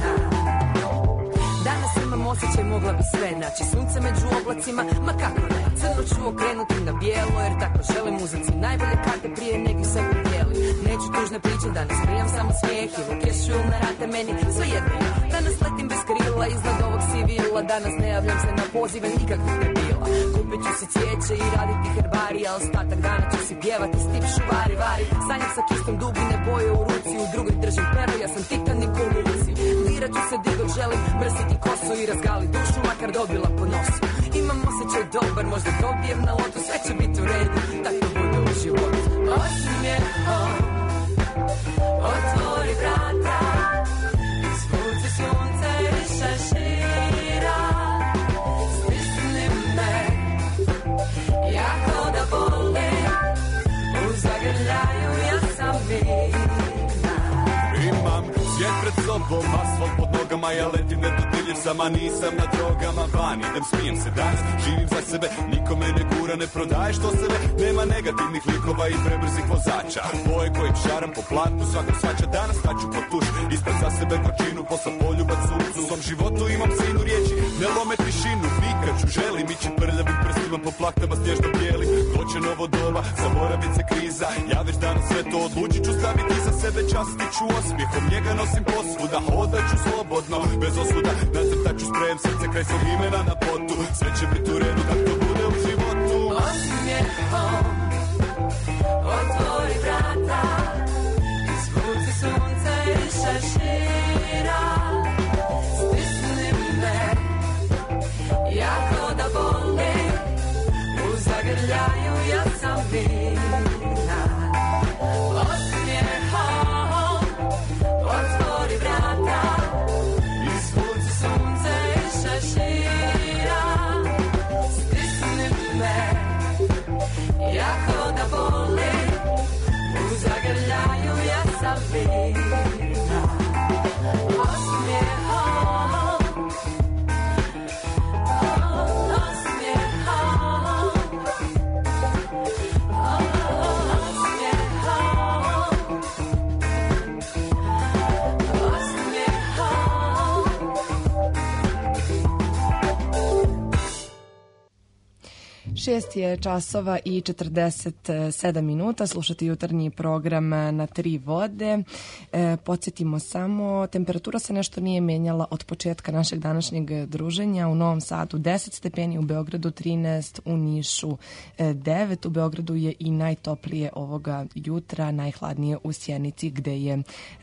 Osjećaj mogla bi sve naći, sunce među oblacima, ma kako ne, crno ću okrenuti na bijelo, jer tako žele muzici, najbolje karte prije nekih se podijeli. Neću tužne priče, danas prijam samo smijeh i kešu na rate meni, sve jedno ja. Danas letim bez krila, iznad ovog sivila, danas ne javljam se na pozive nikakvih ne bila. Kupit ću si cvijeće i raditi herbarija, ostatak dana ću si pjevati, stip šuvari, vari. Sanjam sa kistom dubine boje u ruci, u drugoj držim pero, ja sam Titanik u luci. Dirat ću se di god želim, mrsiti kosu i razgali dušu, makar dobila po nosu. Imam osjećaj dobar, možda dobijem na lotu, sve će biti u redu, tako bude u životu. Osmijehom otvori vrata, spuci sunce i šešira, stisni me, jako da boli, u zagrljaju ja sam vina. Imam svijet pred sobom, asfalt pod nogama, ja letim nedodirljiv, sama nisam na drogama. Van idem, smijem se danas, živim za sebe, nikome ne gura, ne prodaje što sebe. Nema negativnih likova i prebrzih vozača, boje kojim šaram po platu, svakog svača. Danas staću pod tuš, ispred za sebe gorčinu, posla poljubac suncu. U svom životu imam sinu riječi, ne lome tišinu, vikaću, želim ići prljavim prstima po plaktama snježno bijeli. Doće novo doba, zaboravit se kriza, ja već danas sve to odlučit ću staviti za sebe, častit ću osmijehom, njega nosim posvuda, hodat ću slobodno, bez osuda, nacrtat ću sprejem srce kraj svog imena na potu, sve će biti u redu, tako bude u životu. Osmijehom otvori vrata, 6 je časova i 47 minuta, slušate jutarnji program na 3 vode. Podsjetimo samo, temperatura se nešto nije menjala od početka našeg današnjeg druženja. U Novom Sadu 10 stepeni, u Beogradu 13, u Nišu 9. U Beogradu je i najtoplije ovoga jutra, najhladnije u Sjenici gde je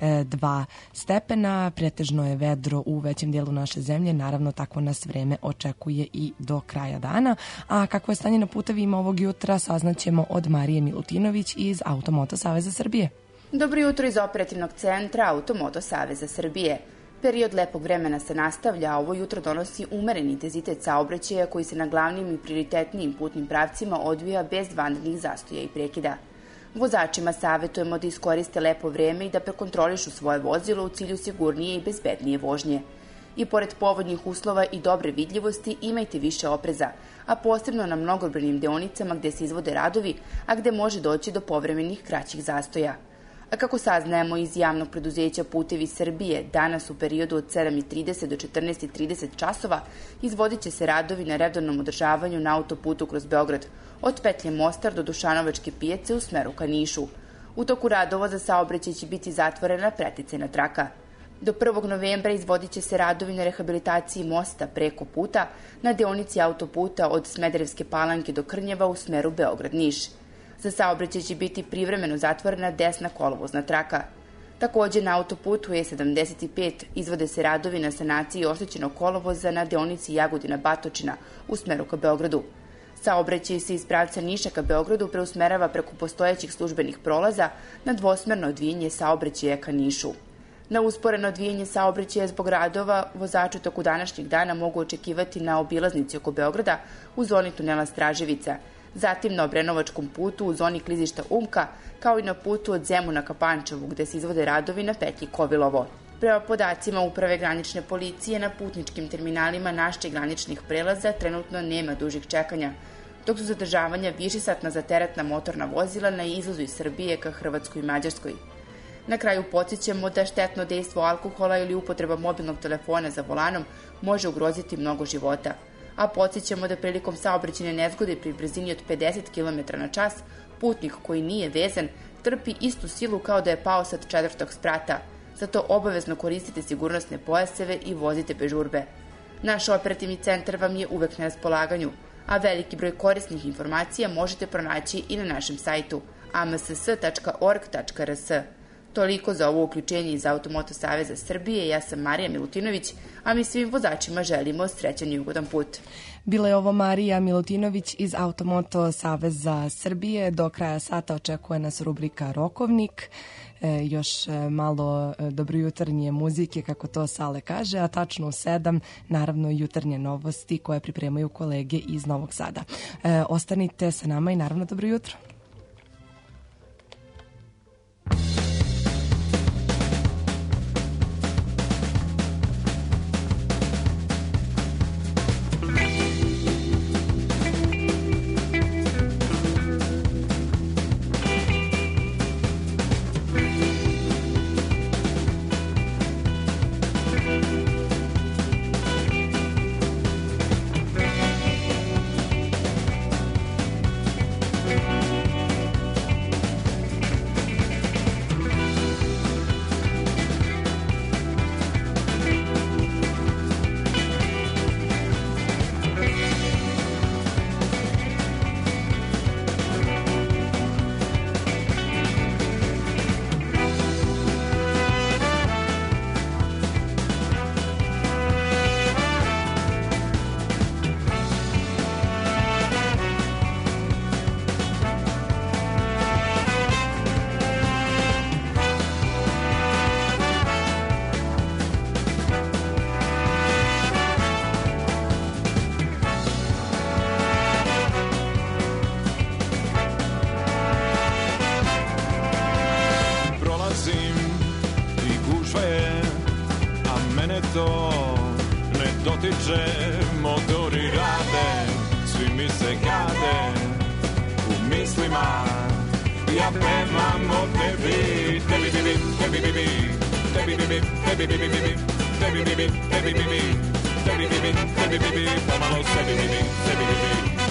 2 stepena. Pretežno je vedro u većem dijelu naše zemlje, naravno tako nas vreme očekuje i do kraja dana. A kako je stanje na putevima ovog jutra saznaćemo od Marije Milutinović iz Automoto Saveza Srbije. Dobro jutro iz operativnog centra Automoto Saveza Srbije. Period lepog vremena se nastavlja, a ovo jutro donosi umeren intenzitet saobraćaja koji se na glavnim i prioritetnijim putnim pravcima odvija bez vanrednih zastoja i prekida. Vozačima savjetujemo da iskoriste lepo vreme i da prekontrolišu svoje vozilo u cilju sigurnije i bezbednije vožnje. I pored povodnih uslova i dobre vidljivosti imajte više opreza, a posebno na mnogobrojnim deonicama gde se izvode radovi, a gde može doći do povremenih kraćih zastoja. A kako saznajemo iz javnog preduzeća Putevi Srbije, danas u periodu od 7:30 do 14:30 časova izvodit će se radovi na redovnom održavanju na autoputu kroz Beograd, od petlje Mostar do Dušanovačke pijace u smeru ka Nišu. U toku radova za saobraćaj će biti zatvorena preticajna traka. Do 1. novembra izvodit će se radovi na rehabilitaciji mosta preko puta na deonici autoputa od Smederevske Palanke do Krnjeva u smeru Beograd-Niš. Za saobraćaj će biti privremeno zatvorena desna kolovozna traka. Takođe na autoputu E75 izvode se radovi na sanaciji oštećenog kolovoza na deonici Jagodina-Batočina u smeru ka Beogradu. Saobraćaj se iz pravca Niša ka Beogradu preusmerava preko postojećih službenih prolaza na dvosmerno odvijanje saobraćaja ka Nišu. Na usporeno odvijanje saobraćaja zbog radova vozači toku današnjeg dana mogu očekivati na obilaznici oko Beograda u zoni tunela Straževica, zatim na Obrenovačkom putu u zoni klizišta Umka, kao i na putu od Zemuna ka Pančevu gde se izvode radovi na petlji Kovilovo. Prema podacima Uprave granične policije, na putničkim terminalima naših graničnih prelaza trenutno nema dužih čekanja, dok su zadržavanja višesatna za teretna motorna vozila na izlazu iz Srbije ka Hrvatskoj i Mađarskoj. Na kraju podsjećamo da štetno dejstvo alkohola ili upotreba mobilnog telefona za volanom može ugroziti mnogo života. A podsjećamo da prilikom saobraćajne nezgode pri brzini od 50 km na čas, putnik koji nije vezan trpi istu silu kao da je pao sa 4. sprata. Zato obavezno koristite sigurnosne pojaseve i vozite bez žurbe. Naš operativni centar vam je uvek na raspolaganju, a veliki broj korisnih informacija možete pronaći i na našem sajtu amss.org.rs. Toliko za ovo uključenje iz Automoto Saveza Srbije. Ja sam Marija Milutinović, a mi svim vozačima želimo srećan i ugodan put. Bila je ovo Marija Milutinović iz Automoto Saveza Srbije. Do kraja sata očekuje nas rubrika Rokovnik. Još malo dobrojutarnje muzike, kako to Sale kaže, a tačno u 7, naravno jutarnje novosti koje pripremaju kolege iz Novog Sada. Ostanite sa nama i naravno dobro jutro. to ne dotiče, motori rade, svi mi se kade u mislima. Ja pevam o tebi, tebi bibi, tebi bibi, tebi bibi, tebi bibi, tebi bibi, tebi bibi, tebi bibi, tebi bibi, pomalo sebi bibi, sebi bibi.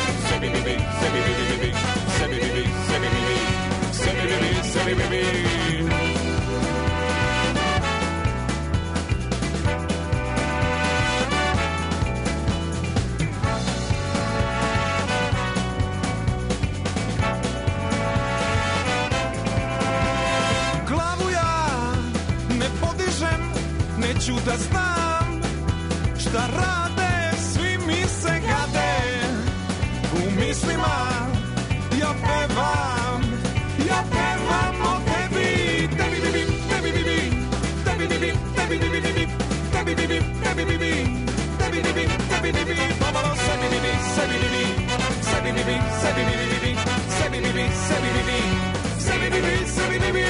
Glavu ja ne podižem, neću da znam šta rade, svi mi se gade. U mislima ja pevam o tebi. Tebi bibi, tebi bibi, tebi bibi, tebi bibi, tebi bibi, tebi bibi, tebi bibi, tebi bibi, pomalo sebi bibi, sebi bibi, sebi bibi, sebi bibi, sebi bibi, sebi bibi, sebi bibi, sebi bibi.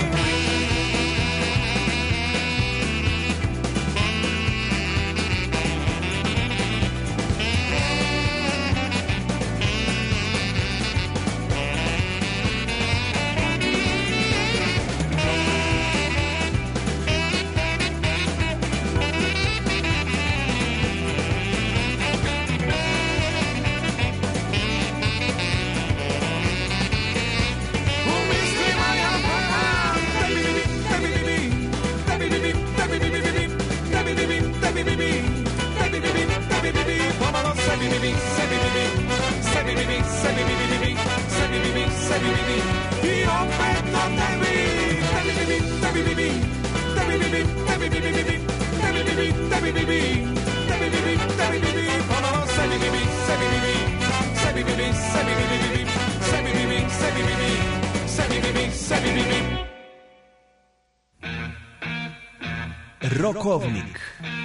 Rokovnik.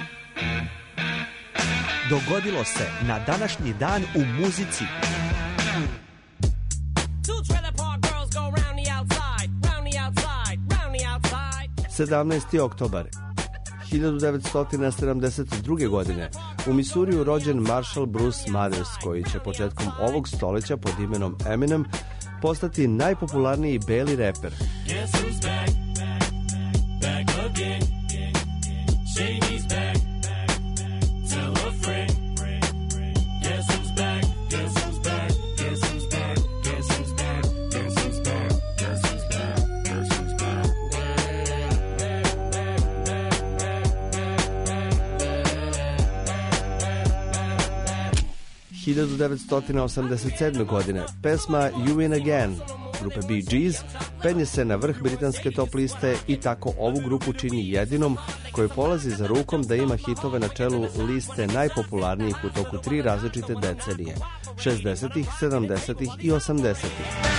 Dogodilo se na današnji dan u muzici. 17. oktobar 1972. godine u Misuriju rođen Marshall Bruce Mathers, koji će početkom ovog stoljeća pod imenom Eminem postati najpopularniji beli reper. – 1987. godine pesma You Win Again grupe Bee Gees penje se na vrh britanske top liste i tako ovu grupu čini jedinom koji polazi za rukom da ima hitove na čelu liste najpopularnijih u toku 3 različite decenije, 60-ih, 70-ih i 80-ih.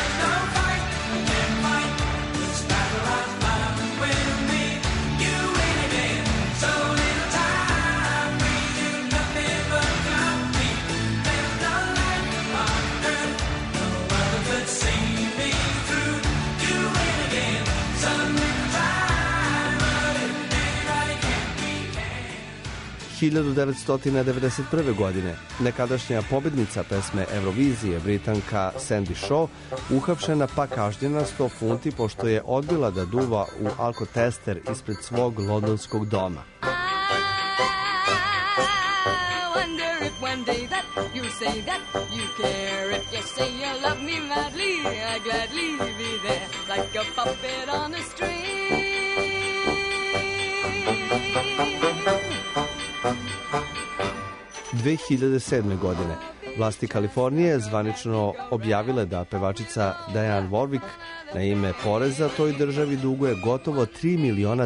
– 1991. godine nekadašnja pobjednica pesme Eurovizije, Britanka Sandy Shaw, uhapšena pa kažnjena 100 funti pošto je odbila da duva u alkotester ispred svog londonskog doma. – 2007. godine vlasti Kalifornije zvanično objavile da pevačica Diane Warwick na ime poreza toj državi duguje gotovo $3 miliona.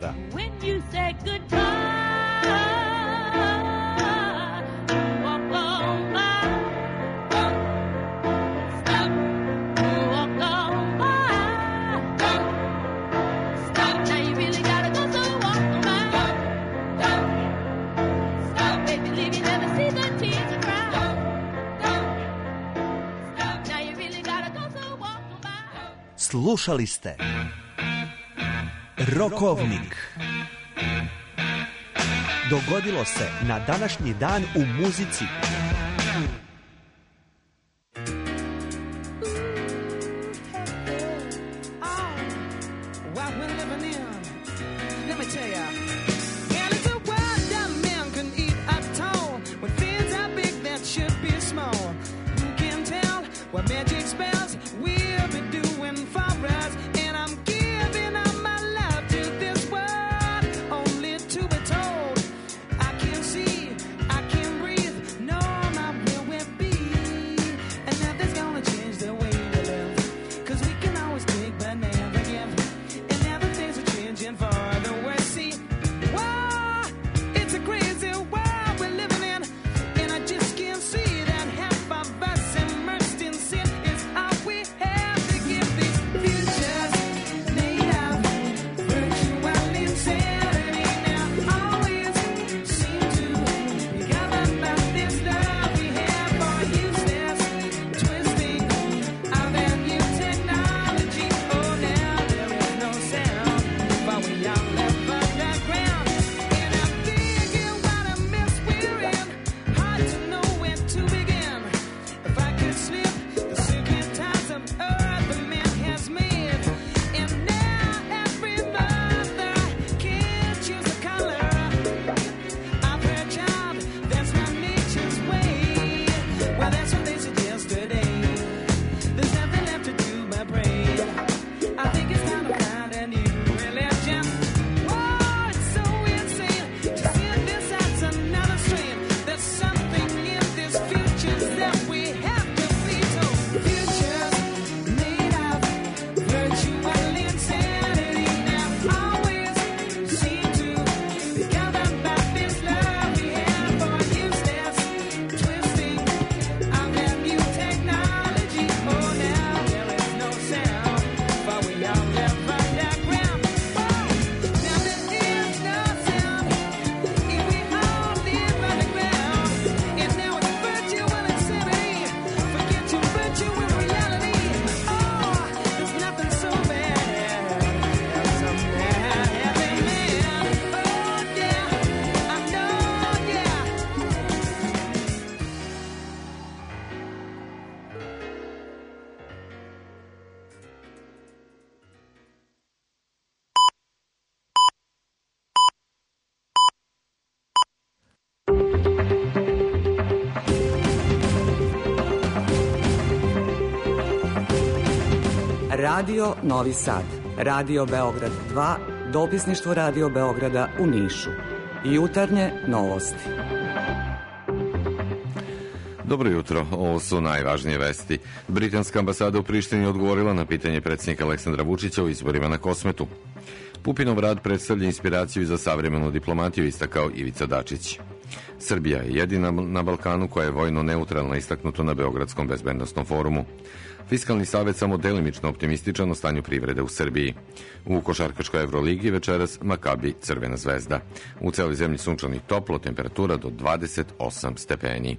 Slušali ste Rokovnik. Dogodilo se na današnji dan u muzici. Radio Novi Sad, Radio Beograd 2, dopisništvo Radio Beograda u Nišu. Jutarnje novosti. Dobro jutro, ovo su najvažnije vesti. Britanska ambasada u Prištini odgovorila na pitanje predsjednika Aleksandra Vučića o izborima na Kosmetu. Pupinov rad predstavlja inspiraciju za savremenu diplomatiju, istakao Ivica Dačić. Srbija je jedina na Balkanu koja je vojno neutralna, istaknuto na Beogradskom bezbednosnom forumu. Fiskalni savet samo delimično optimističan o stanju privrede u Srbiji. U košarkaškoj Evroligi večeras Makabi Crvena zvezda. U celoj zemlji sunčano i toplo, temperatura do 28 stepeni.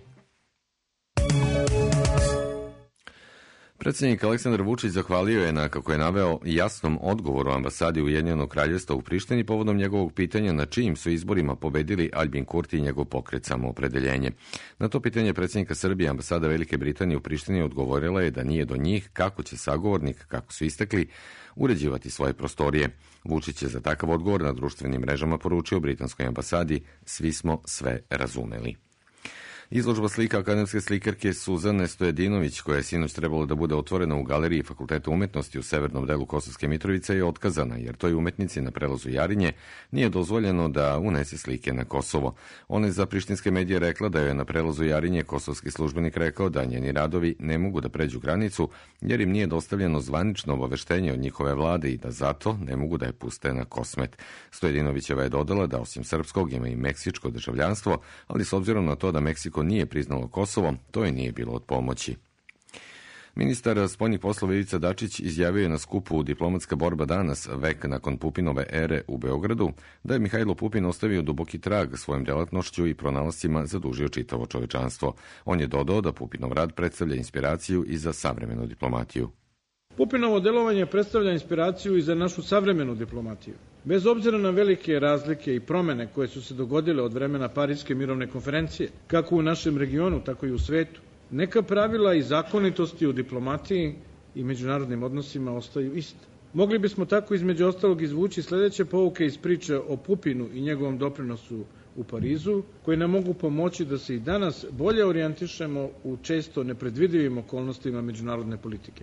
Predsjednik Aleksandar Vučić zahvalio je na, kako je naveo, jasnom odgovoru ambasadi Ujedinjenog kraljevstva u Prištini povodom njegovog pitanja na čijim su izborima pobedili Aljbin Kurti i njegov pokret Samoopredeljenje. Na to pitanje predsjednika Srbije ambasada Velike Britanije u Prištini odgovorila je da nije do njih kako će sagovornik, kako su istakli, uređivati svoje prostorije. Vučić je za takav odgovor na društvenim mrežama poručio britanskoj ambasadi: svi smo sve razumeli. Izložba slika akademske slikarke Suzane Stojedinović, koja je sinoć trebalo da bude otvorena u galeriji Fakulteta umetnosti u severnom delu Kosovske Mitrovice, je otkazana, jer toj umetnici na prelazu Jarinje nije dozvoljeno da unese slike na Kosovo. Ona je za prištinske medije rekla da je na prelazu Jarinje kosovski službenik rekao da njeni radovi ne mogu da pređu granicu, jer im nije dostavljeno zvanično obaveštenje od njihove vlade i da zato ne mogu da je puste na Kosmet. Stojedinovićeva je dodala da osim srpskog ima i meksičko državljanstvo, ali s obzirom na to da Meksiko nije priznalo Kosovo, to je nije bilo od pomoći. Ministar spoljnih poslova Ivica Dačić izjavio je na skupu Diplomatska borba danas, vek nakon Pupinove ere u Beogradu, da je Mihajlo Pupin ostavio duboki trag svojom delatnošću i pronalascima zadužio čitavo čovečanstvo. On je dodao da Pupinov rad predstavlja inspiraciju i za savremenu diplomatiju. Pupinovo delovanje predstavlja inspiraciju i za našu savremenu diplomatiju. Bez obzira na velike razlike i promene koje su se dogodile od vremena Pariske mirovne konferencije, kako u našem regionu, tako i u svetu, neka pravila i zakonitosti u diplomatiji i međunarodnim odnosima ostaju iste. Mogli bismo tako između ostalog izvući sledeće pouke iz priče o Pupinu i njegovom doprinosu u Parizu, koji nam mogu pomoći da se i danas bolje orijentišemo u često nepredvidivim okolnostima međunarodne politike.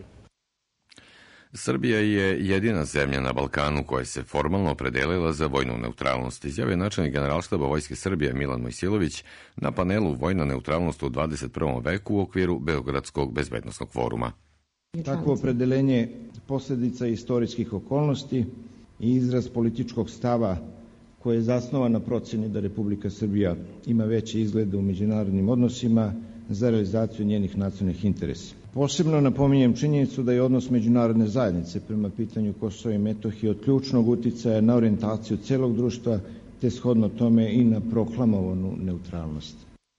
Srbija je jedina zemlja na Balkanu koja se formalno opredelila za vojnu neutralnost, izjavio načelnik Generalštaba Vojske Srbije Milan Mojsilović na panelu Vojna neutralnost u 21. veku u okviru Beogradskog bezbednosnog foruma. Takvo opredelenje posljedica istorijskih okolnosti i izraz političkog stava koje je zasnovan na procjeni da Republika Srbija ima veće izglede u međunarodnim odnosima za realizaciju njenih nacionalnih interesa. Posebno napominjem činjenicu da je odnos međunarodne zajednice prema pitanju Kosova i Metohije od ključnog uticaja na orijentaciju celog društva, te shodno tome i na proklamovanu neutralnost.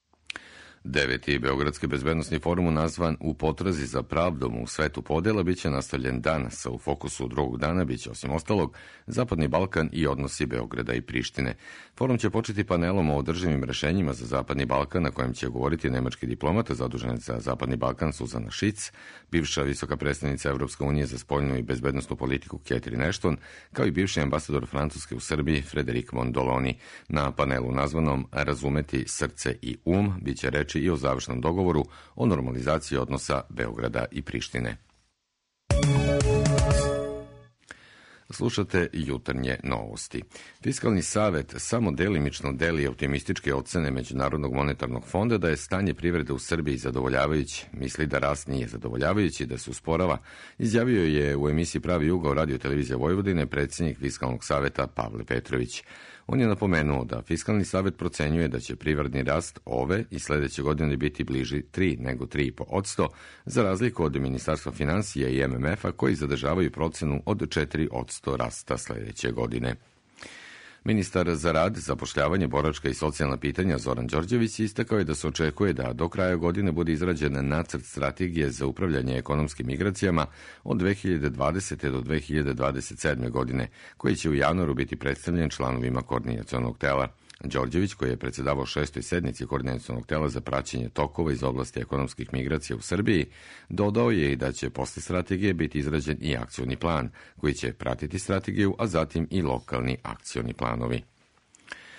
9. Beogradski bezbednosni forum, nazvan U potrazi za pravdom u svetu podela, biće nastavljen danas, a u fokusu drugog dana biće, osim ostalog, Zapadni Balkan i odnosi Beograda i Prištine. Forum će početi panelom o održivim rešenjima za Zapadni Balkan, na kojem će govoriti nemački diplomata zadužen za Zapadni Balkan Suzana Šic, bivša visoka predstavnica Evropske unije za spoljnu i bezbednosnu politiku Catherine Ashton, kao i bivši ambasador Francuske u Srbiji Frederic Mondoloni. Na panelu nazvanom Razumeti srce i biće reči i o završnom dogovoru o normalizaciji odnosa Beograda i Prištine. Slušate jutarnje novosti. Fiskalni savet samo delimično deli optimističke ocene Međunarodnog monetarnog fonda da je stanje privrede u Srbiji zadovoljavajući. Misli da rast nije zadovoljavajući, da se usporava, izjavio je u emisiji Pravi ugao Radio televizija Vojvodine predsjednik Fiskalnog saveta Pavle Petrović. On je napomenuo da Fiskalni savet procenjuje da će privredni rast ove i sledeće godine biti bliži 3 nego 3,5%, za razliku od Ministarstva finansija i MMF-a koji zadržavaju procenu od 4% rasta sledeće godine. Ministar za rad, zapošljavanje, boračka i socijalna pitanja Zoran Đorđević istakao je da se očekuje da do kraja godine bude izrađen nacrt strategije za upravljanje ekonomskim migracijama od 2020. do 2027. godine, koji će u januaru biti predstavljen članovima koordinacionog tela. Đorđević, koji je predsedavao 6. sednici koordinacionog tela za praćenje tokova iz oblasti ekonomskih migracija u Srbiji, dodao je i da će posle strategije biti izrađen i akcioni plan, koji će pratiti strategiju, a zatim i lokalni akcioni planovi.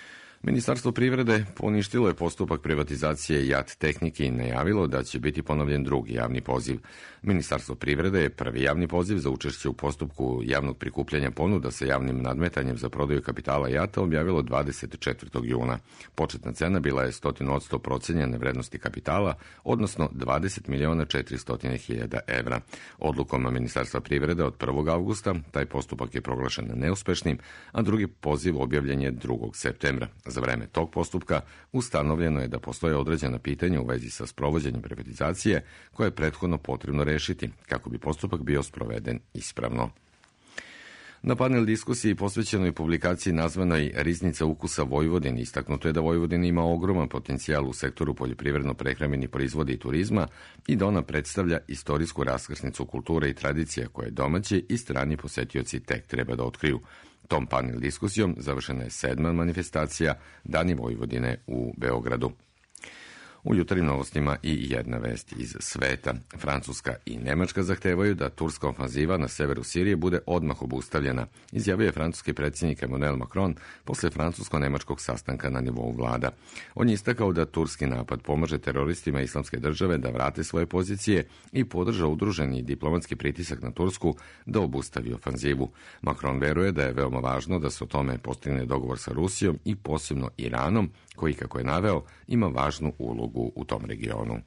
Ministarstvo privrede poništilo je postupak privatizacije JAT Tehnike i najavilo da će biti ponovljen drugi javni poziv. Ministarstvo privrede je prvi javni poziv za učešće u postupku javnog prikupljanja ponuda sa javnim nadmetanjem za prodaju kapitala JAT-a objavilo 24. juna. Početna cena bila je 100% procenjene vrednosti kapitala, odnosno 20.400.000 evra. Odlukom Ministarstva privrede od 1. avgusta taj postupak je proglašen neuspešnim, a drugi poziv objavljen je 2. septembra. Za vreme tog postupka ustanovljeno je da postoje određena pitanja u vezi sa sprovođenjem privatizacije koje je prethodno potrebno rešiti kako bi postupak bio sproveden ispravno. Na panel diskusiji posvećenoj publikaciji nazvanoj Riznica ukusa Vojvodine istaknuto je da Vojvodina ima ogroman potencijal u sektoru poljoprivredno-prehrambenih proizvoda i turizma i da ona predstavlja istorijsku raskrsnicu kulture i tradicija koje domaći i strani posetioci tek treba da otkriju. Tom panel diskusijom završena je 7. manifestacija Dani Vojvodine u Beogradu. U jutarnjim novostima i jedna vest iz sveta. Francuska i Nemačka zahtevaju da turska ofanziva na severu Sirije bude odmah obustavljena, izjavio je francuski predsjednik Emmanuel Macron posle francusko-nemačkog sastanka na nivou vlada. On je istakao da turski napad pomaže teroristima Islamske države da vrate svoje pozicije i podrža udruženi diplomatski pritisak na Tursku da obustavi ofanzivu. Macron veruje da je veoma važno da se o tome postigne dogovor sa Rusijom i posebno Iranom, koji, kako je naveo, ima važnu ulogu u tom regionu.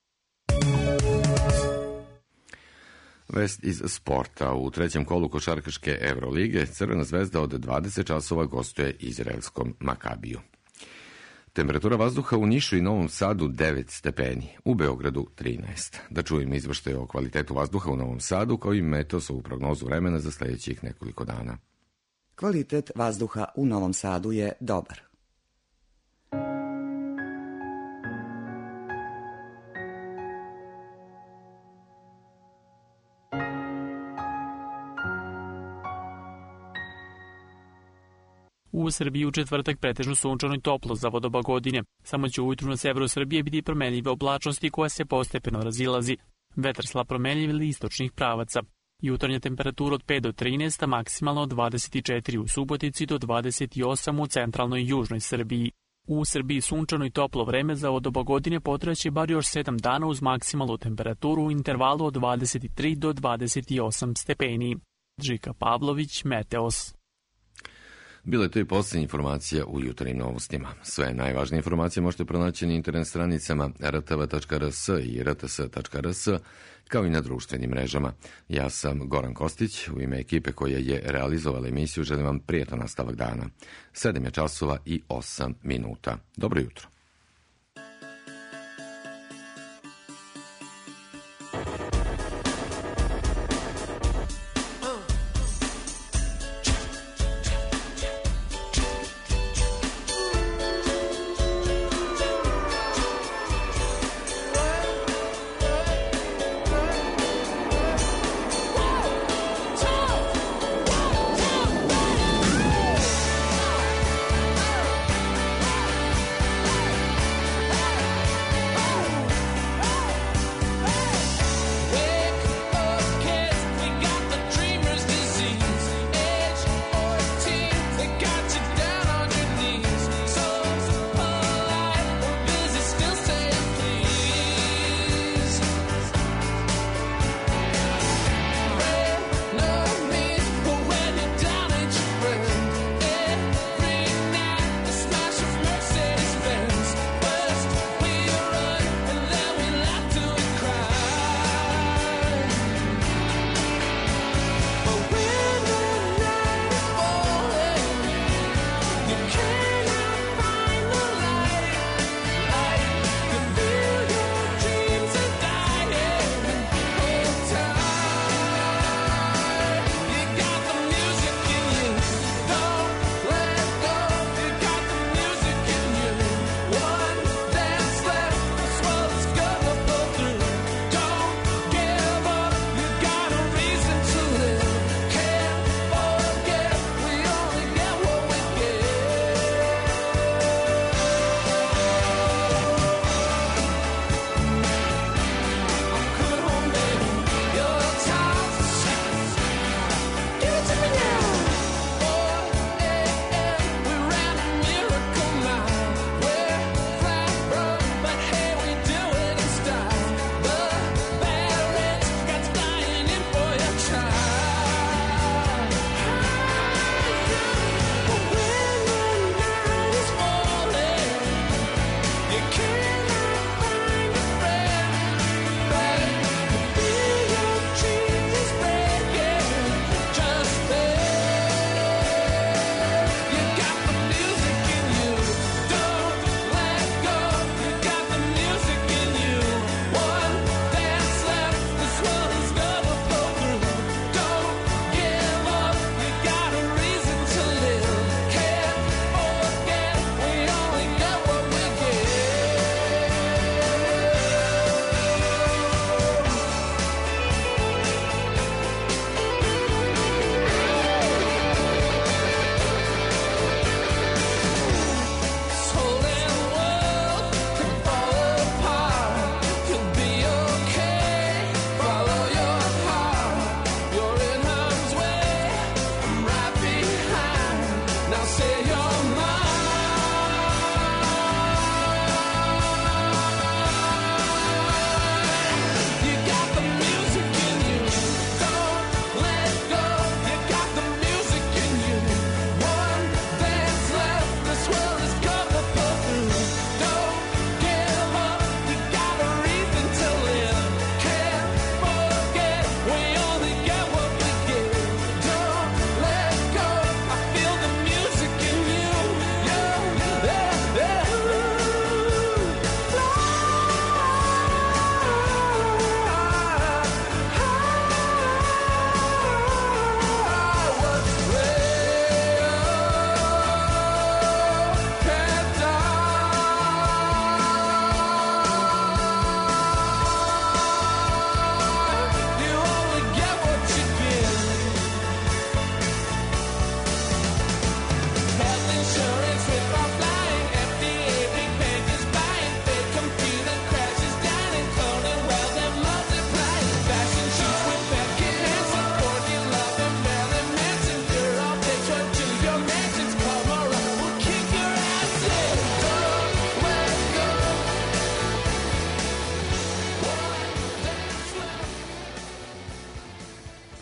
Vest iz sporta. U trećem kolu košarkaške Evrolige Crvena zvezda od 20 časova gostuje izraelskom Makabiju. Temperatura vazduha u Nišu i Novom Sadu 9 stepeni, u Beogradu 13. Da čujemo izveštaje o kvalitetu vazduha u Novom Sadu kao i Meteosovu prognozu vremena za sledećih nekoliko dana. Kvalitet vazduha u Novom Sadu je dobar. U Srbiji u četvrtak pretežno sunčano i toplo za vodoba godine. Samo će ujutru na severu Srbije biti promenljive oblačnosti koja se postepeno razilazi. Vetar slab promenljiv ili istočnih pravaca. Jutarnja temperatura od 5 do 13, a maksimalno od 24 u Subotici do 28 u centralnoj i južnoj Srbiji. U Srbiji sunčano i toplo vreme za vodoba godine potrajaće bar još 7 dana uz maksimalnu temperaturu u intervalu od 23 do 28 stepeni. Žika Pavlović, Meteos. Bila je to i posljednja informacija u jutarnjim novostima. Sve najvažnije informacije možete pronaći na internet stranicama rtv.rs i rts.rs, kao i na društvenim mrežama. Ja sam Goran Kostić, u ime ekipe koja je realizovala emisiju želim vam prijatan nastavak dana. 7 je časova i 8 minuta. Dobro jutro.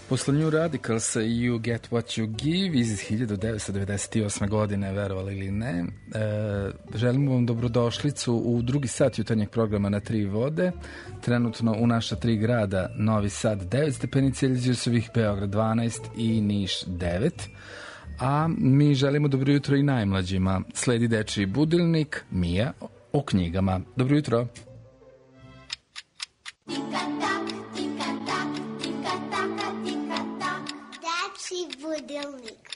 Posle New Radicalsa i You Get What You Give iz 1998. godine, verovali ili ne, želimo vam dobrodošlicu u drugi sat jutarnjeg programa Na tri vode. Trenutno u naša 3 grada, Novi Sad 9 stepeni Celzijusovih, Beograd 12 i Niš 9. A mi želimo dobro jutro i najmlađima. Sledi dečiji budilnik, Mija o knjigama. Dobro jutro. Budilnik.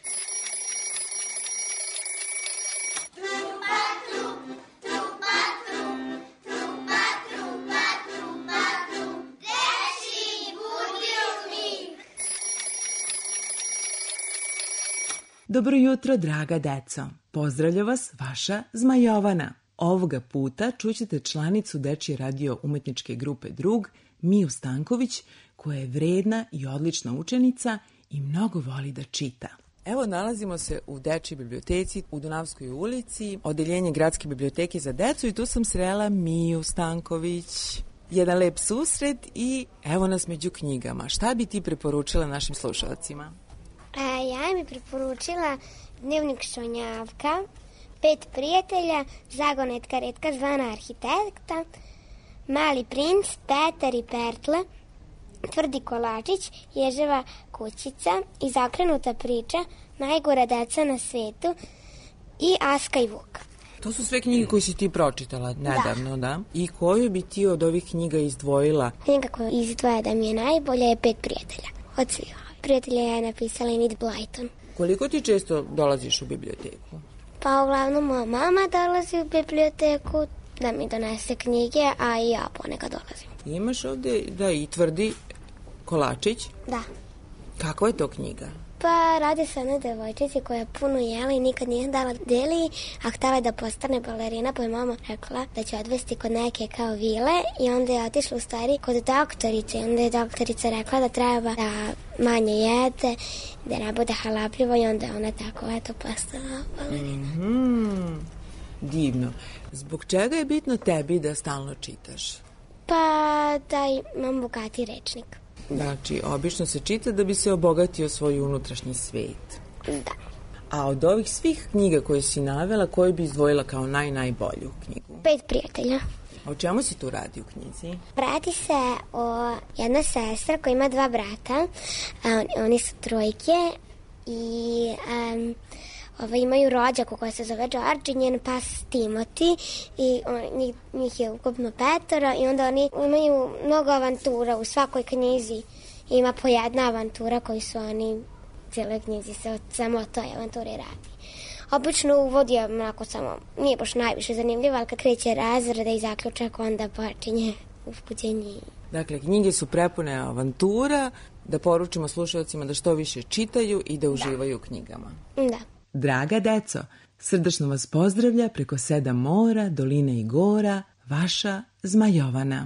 Dobro jutro, draga deco. Pozdravlja vas vaša Zmajovana. Ovoga puta čućete članicu Dečije radio umetničke grupe Drug, Miju Stanković, koja je vredna i odlična učenica i mnogo voli da čita. Evo, nalazimo se u Dečijoj biblioteci u Dunavskoj ulici, odeljenje Gradske biblioteke za decu, i tu sam srela Miju Stanković. Jedan lep susret i evo nas među knjigama. Šta bi ti preporučila našim slušalcima? Ja bi preporučila Dnevnik Šonjavka, 5 prijatelja, Zagonetka Retka zvana Arhitekta, Mali princ, Petar i Pertle, Tvrdi kolačić, Ježeva kućica i Zakrenuta priča, Najgora deca na svetu i Aska i Vuk. To su sve knjige koje si ti pročitala nedavno, da? I koju bi ti od ovih knjiga izdvojila? Knjiga koju izdvaja da mi je najbolja je 5 prijatelja. Od svih prijatelja je napisala Enid Blyton. Koliko ti često dolaziš u biblioteku? Pa uglavnom moja mama dolazi u biblioteku da mi donese knjige, a i ja ponekad dolazim. Imaš ovde, da, i Tvrdi kolačić? Da. Kakva je to knjiga? Pa radi se o jednoj devojčici koja je puno jela i nikad nije dala deli, a htela je da postane balerina, pa je mama rekla da će odvesti kod neke kao vile i onda je otišla u stvari kod doktorice i onda je doktorica rekla da treba da manje jede, da ne bude halapljivo i onda je ona tako eto postala balerina. Divno. Zbog čega je bitno tebi da stalno čitaš? Pa da imam bogati rečnik. Znači, obično se čita da bi se obogatio svoj unutrašnji svet. Da. A od ovih svih knjiga koje si navela, koju bi izdvojila kao najbolju knjigu? 5 prijatelja. A o čemu si tu radi u knjizi? Radi se o jednoj sestra koja ima 2 brata. Oni su trojke i imaju rođaku koja se zove George i njen pas Timothy i njih je ukupno 5 i onda oni imaju mnogo avantura. U svakoj knjizi ima po jedna avantura koju su oni u cijeloj knjizi se samo o toj avanturi radi. Obično uvod je onako samo, nije baš najviše zanimljivo, ali kad kreće razreda i zaključak onda počinje uzbuđenje. Dakle, knjige su prepune avantura, da poručimo slušalcima da što više čitaju i da uživaju u knjigama. Da. Draga deco, srdačno vas pozdravlja preko 7 mora, doline i gora, vaša Zmajovana.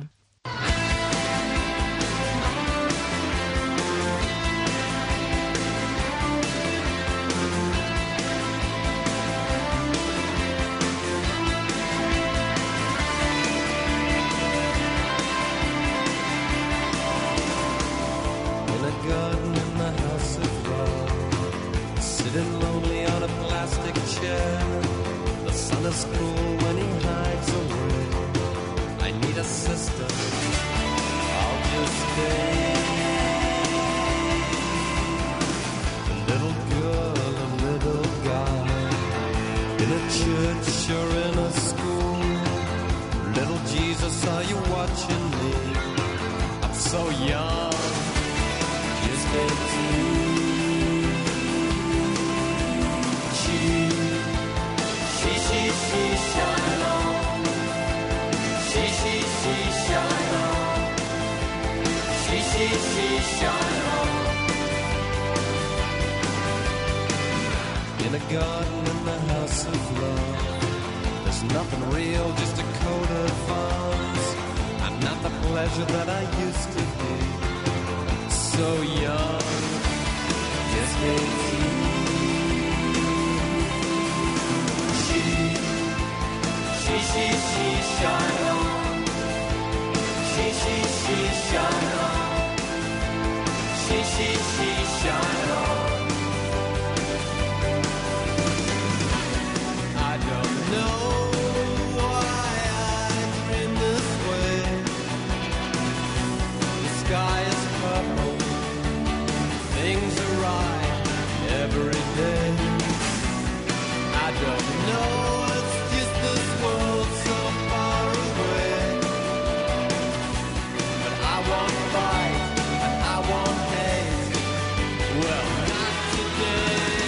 In a garden in the house of love, there's nothing real, just a coat of arms. I'm not the pleasure that I used to be. So young, just 18. She, shine on. She, shine on. She, shine on. I don't know why I dream this way. The sky is purple, things are right every day. I don't know, it's just this world so far away. But I won't fight and I won't hate. Well, not today.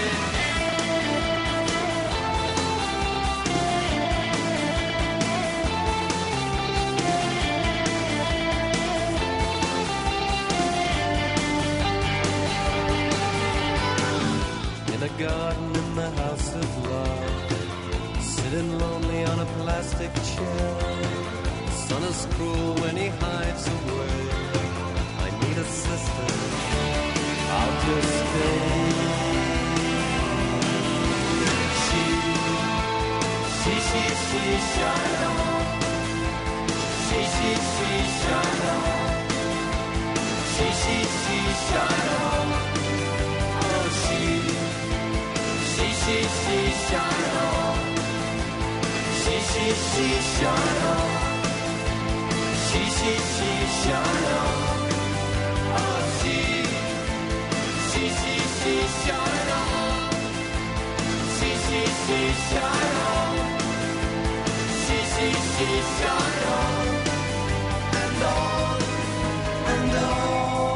In a garden in the house of love, sitting lonely on a plastic chair. The sun is cruel when he hides away. I need a sister, I'll just stay. She, shine on. She, shine on. She, shine on. Oh, she, shine on. She, shine on. She, shine on. Oh, she, shine on. She, shine on. She, shine on. And on, and on.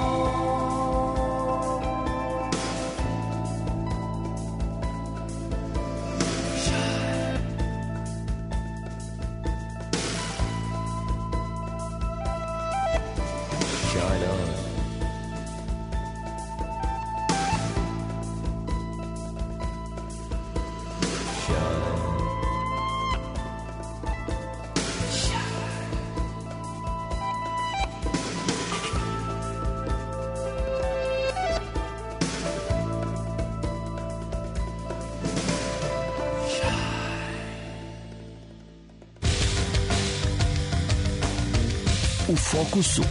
Shine on. U fokusu.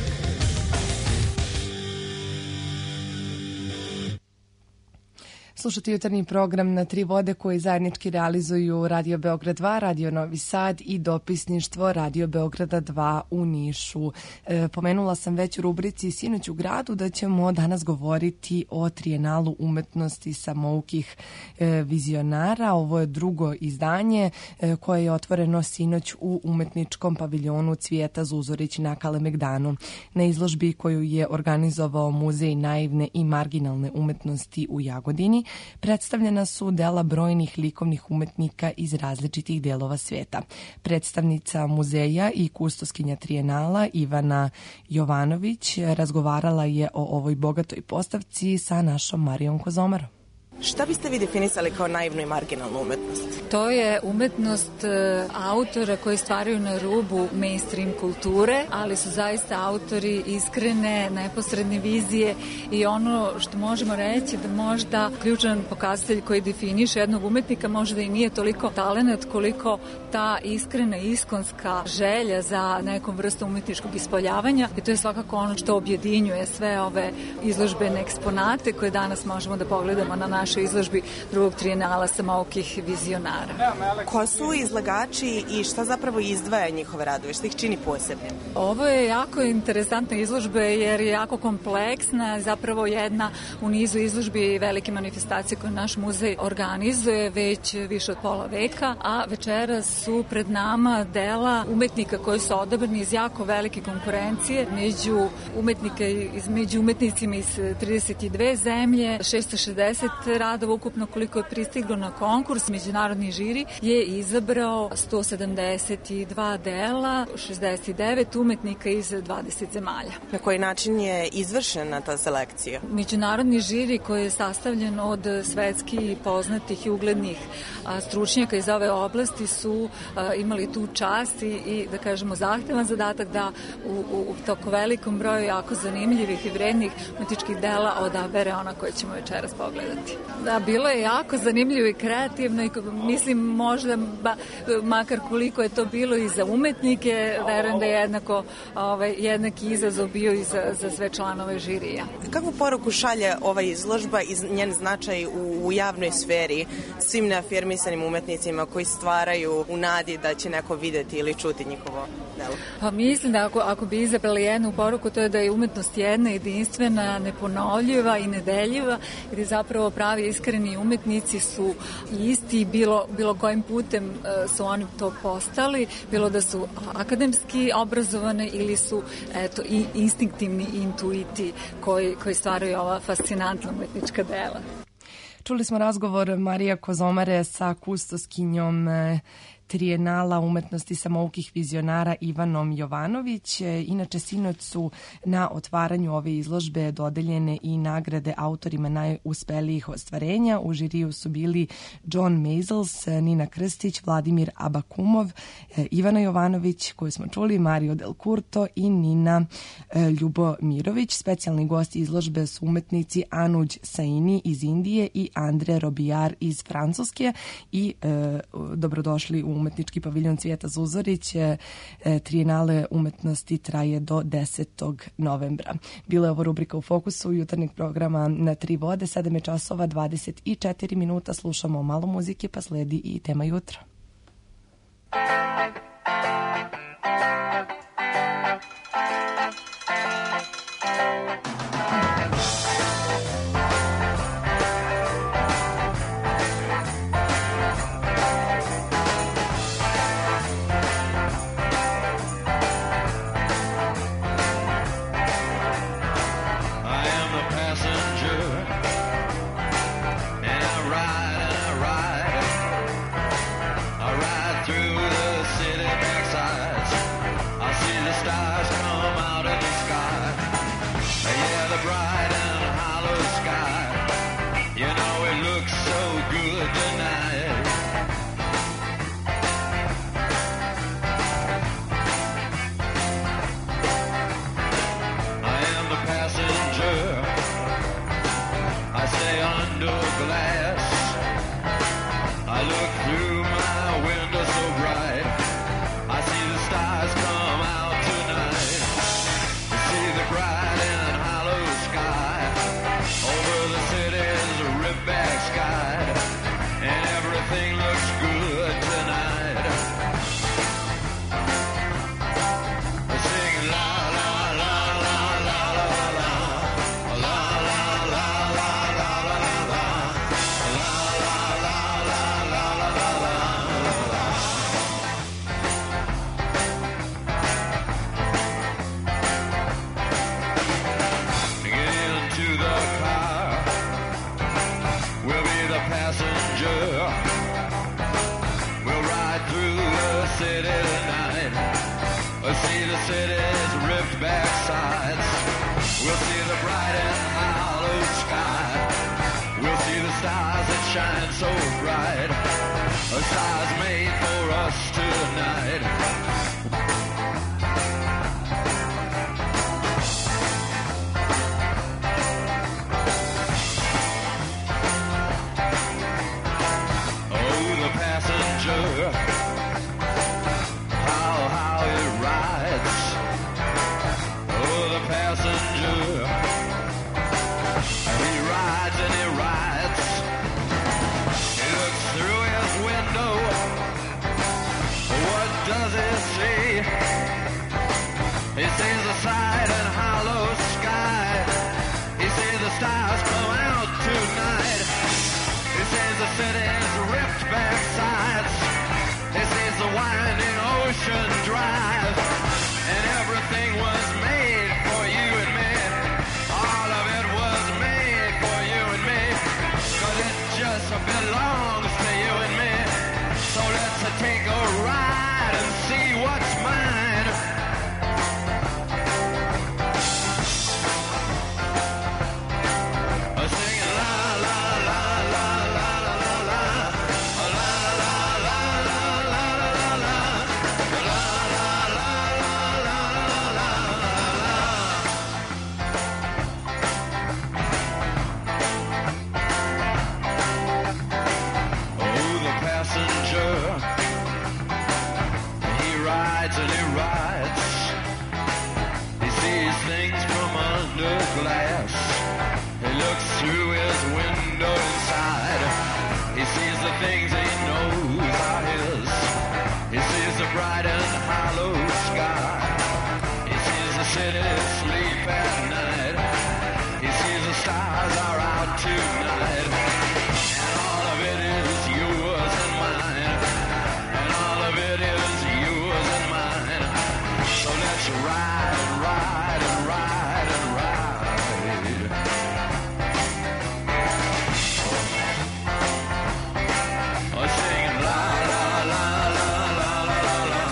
Slušate jutarnji program na Tri vode koji zajednički realizuju Radio Beograd 2, Radio Novi Sad i dopisništvo Radio Beograda 2 u Nišu. Pomenula sam već u rubrici Sinoć u gradu da ćemo danas govoriti o Trijenalu umetnosti samoukih vizionara. Ovo je drugo izdanje koje je otvoreno sinoć u umetničkom paviljonu Cvijeta Zuzorić na Kalemegdanu. Na izložbi koju je organizovao Muzej naivne i marginalne umetnosti u Jagodini predstavljena su dela brojnih likovnih umetnika iz različitih delova sveta. Predstavnica muzeja i kustoskinja Trijenala Ivana Jovanović razgovarala je o ovoj bogatoj postavci sa našom Marijom Kozomarom. Šta biste vi definisali kao naivnu i marginalnu umetnost? To je umetnost autora koji stvaraju na rubu mainstream kulture, ali su zaista autori iskrene, neposredne vizije i ono što možemo reći da možda ključan pokazatelj koji definiše jednog umetnika možda i nije toliko talenat koliko ta iskrena, iskonska želja za nekom vrstom umetničkog ispoljavanja i to je svakako ono što objedinjuje sve ove izložbene eksponate koje danas možemo da pogledamo na našoj izložbi drugog Trijenala samoukih vizionara. Ko su izlagači i šta zapravo izdvaja njihove radove, šta ih čini posebnim? Ovo je jako interesantna izložba jer je jako kompleksna, zapravo jedna u nizu izložbi velike manifestacije koje naš muzej organizuje već više od pola veka, a večeras su pred nama dela umetnika koji su odabrani iz jako velike konkurencije među umetnicima iz 32 zemlje, 660 radova ukupno koliko je pristiglo na konkurs. Međunarodni žiri je izabrao 172 dela, 69 umetnika iz 20 zemalja. Na koji način je izvršena ta selekcija? Međunarodni žiri koji je sastavljen od svetski poznatih i uglednih stručnjaka iz ove oblasti su imali tu čast i da kažemo zahtevan zadatak da u toko velikom broju jako zanimljivih i vrednih umetničkih dela odabere ona koje ćemo večeras pogledati. Da, bilo je jako zanimljivo i kreativno i mislim možda makar koliko je to bilo i za umetnike, verujem da je jednaki izazov bio i za sve članove žirija. Kakvu poruku šalje ova izložba i njen značaj u javnoj sferi svim neafirmisanim umetnicima koji stvaraju u nadi da će neko videti ili čuti njihovo delo? Pa mislim da ako bi izabrali jednu poruku, to je da je umetnost jedna, jedinstvena, neponovljiva i nedeljiva, gde zapravo pravi iskreni umetnici su isti, bilo kojim putem su oni to postali, bilo da su akademski obrazovane ili su i instinktivni intuiti koji stvaraju ova fascinantna umetnička dela. Čuli smo razgovor Marija Kozomare sa kustoskinjom Trijenala umetnosti samoukih vizionara Ivanom Jovanović. Inače, sinoć su na otvaranju ove izložbe dodeljene i nagrade autorima najuspelijih ostvarenja. U žiriju su bili John Maisels, Nina Krstić, Vladimir Abakumov, Ivana Jovanović, koju smo čuli, Mario Del Curto i Nina Ljubomirović. Specijalni gosti izložbe su umetnici Anuj Saini iz Indije i Andre Robillard iz Francuske i dobrodošli u umetnički paviljon Cvijeta Zuzorić. Trijenale umetnosti traje do 10. novembra. Bila je ovo rubrika U fokusu jutarnjeg programa na 3 vode. 7 je časova 24 minuta. Slušamo malo muzike pa sledi i tema jutra. city sleep at night. He sees the stars are out tonight, and all of it is yours and mine, and all of it is yours and mine. So let's ride and ride and ride and ride. Oh, singing la la la la la la la la.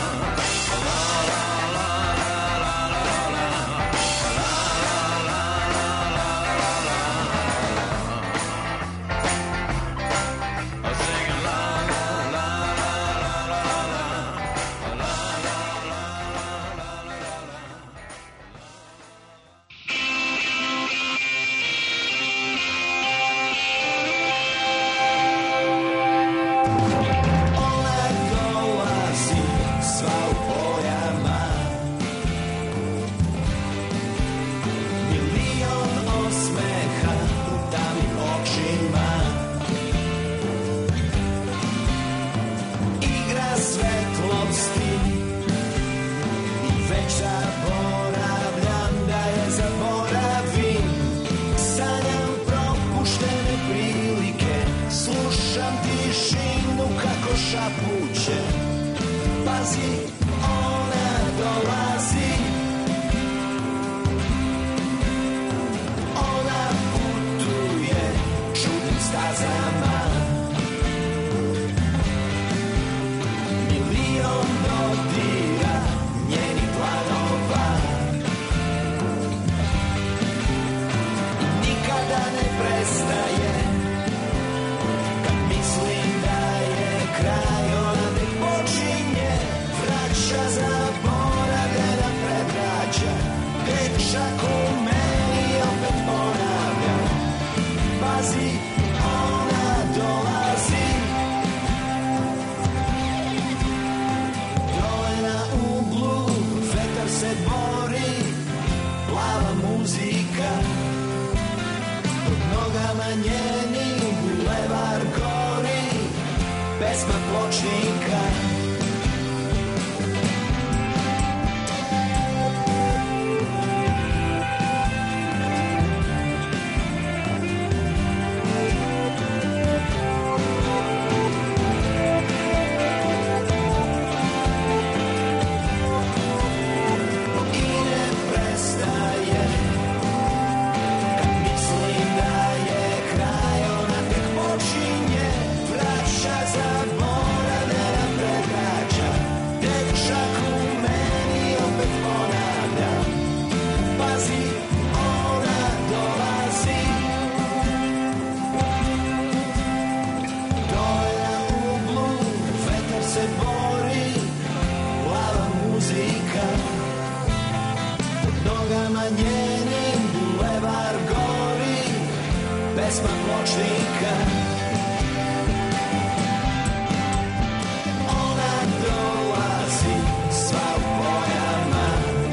Šapuće, pazi, ona dolazi, ona putuje čudnim stazama, milion dodira njenih planova, nikada ne prestaje, kad mislim da je kraj, ona tek počinje, vraća zaboravljena predrađa, dečak u meni opet ponavlja, pazi, ona dolazi, dole na uglu, vetar se bori, plava muzika, pod nogama njeni bulevar gori, pesma pločnika. I ne prestaje, kad mislim da je kraj, ona tek počinje, vraća zaboravljena predrađa, dečak u meni opet ponavlja, pazi, ona dolazi, dole na uglu, vetar se bori, plava muzika, pod nogama njenim bulevar gori, pesma pločnika. Ona dolazi, sva u bojama,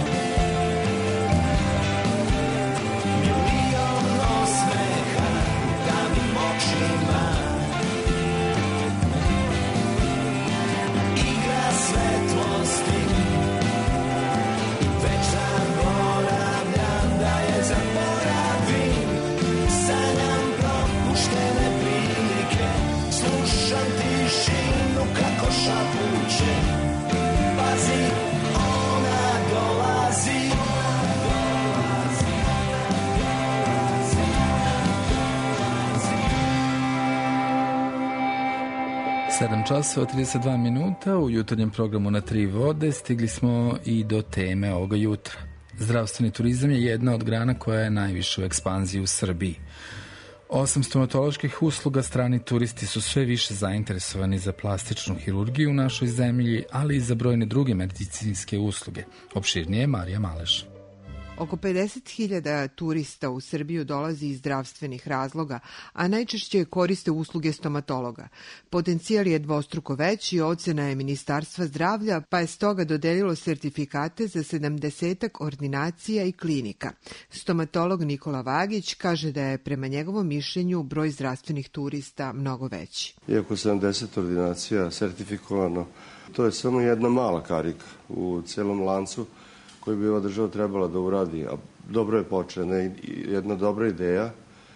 milion osmeha u tamnim očima, igra svetlosti, već zaboravljam da je zaboravim, sanjam propuštene prilike, slušam tišinu kako šapuće, pazi, ona dolazi, 7 časova 32 minuta u jutarnjem programu Na tri vode stigli smo i do teme ovoga jutra. Zdravstveni turizam je jedna od grana koja je najviše u ekspanziji u Srbiji. Osim stomatoloških usluga, strani turisti su sve više zainteresovani za plastičnu hirurgiju u našoj zemlji, ali i za brojne druge medicinske usluge. Opširnije Marija Maleš. Oko 50.000 turista u Srbiju dolazi iz zdravstvenih razloga, a najčešće koriste usluge stomatologa. Potencijal je dvostruko veći, ocena je Ministarstva zdravlja, pa je stoga dodelilo sertifikate za 70 ordinacija i klinika. Stomatolog Nikola Vagić kaže da je prema njegovom mišljenju broj zdravstvenih turista mnogo veći. Iako 70 ordinacija sertifikovano, to je samo jedna mala karika u celom lancu koji bi ova država trebala da uradi, a dobro je počela, jedna dobra ideja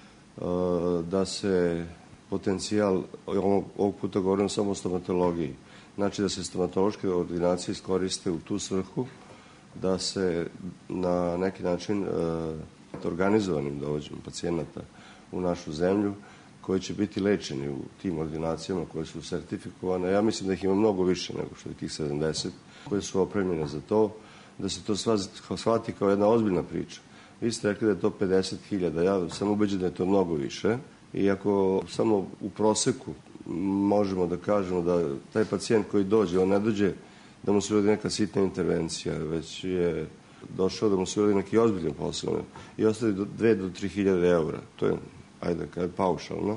da se potencijal, ovog puta govorim samo o stomatologiji, znači da se stomatološke ordinacije iskoriste u tu svrhu, da se na neki način organizovanim dovođenjem pacijenata u našu zemlju, koji će biti lečeni u tim ordinacijama koje su sertifikovane. Ja mislim da ih ima mnogo više nego što je tih 70 koje su opremljene za to, da se to shvati kao jedna ozbiljna priča. Vi ste rekli da je to 50.000, ja sam ubeđen da je to mnogo više. I ako samo u proseku možemo da kažemo da taj pacijent koji dođe, on ne dođe da mu se uradi neka sitna intervencija, već je došao da mu se uradi neki ozbiljan posao i ostavi 2 do 3.000 eura. To je, ajde, kada je paušalno.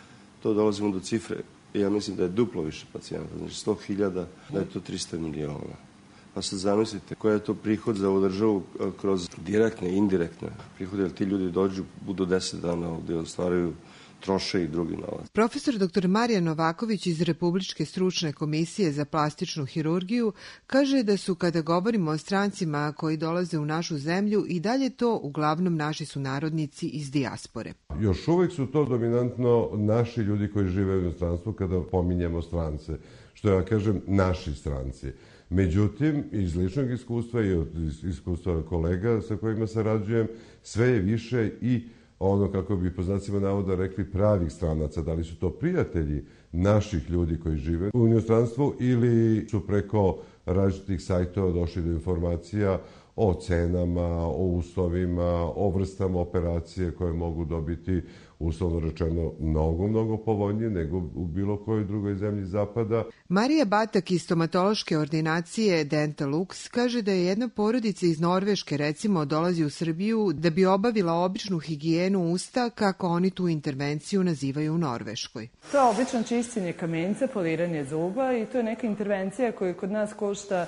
To dolazimo do cifre. Ja mislim da je duplo više pacijenta. Znači 100.000, da je to 300 miliona. Pa sad zamislite koja je to prihod za ovu državu kroz direktne i indirektne prihode, jer ti ljudi dođu, budu 10 dana ovdje, ostvaraju, troše i drugi novac. Profesor dr. Marijan Novaković iz Republičke stručne komisije za plastičnu hirurgiju kaže da su, kada govorimo o strancima koji dolaze u našu zemlju, i dalje to uglavnom naši sunarodnici iz dijaspore. Još uvek su to dominantno naši ljudi koji žive u inostranstvu kada pominjemo strance, što ja kažem naši stranci. Međutim, iz ličnog iskustva i od iskustva kolega sa kojima sarađujem, sve je više i ono, kako bi po znacima navoda rekli, pravih stranaca. Da li su to prijatelji naših ljudi koji žive u inostranstvu ili su preko različitih sajtova došli do informacija o cenama, o uslovima, o vrstama operacije koje mogu dobiti, uslovno rečeno, mnogo povoljnije nego u bilo kojoj drugoj zemlji zapada. Marija Batak iz stomatološke ordinacije Dental Lux kaže da je jedna porodica iz Norveške, recimo, dolazi u Srbiju da bi obavila običnu higijenu usta, kako oni tu intervenciju nazivaju u Norveškoj. To je obično čišćenje kamenca, poliranje zuba i to je neka intervencija koja kod nas košta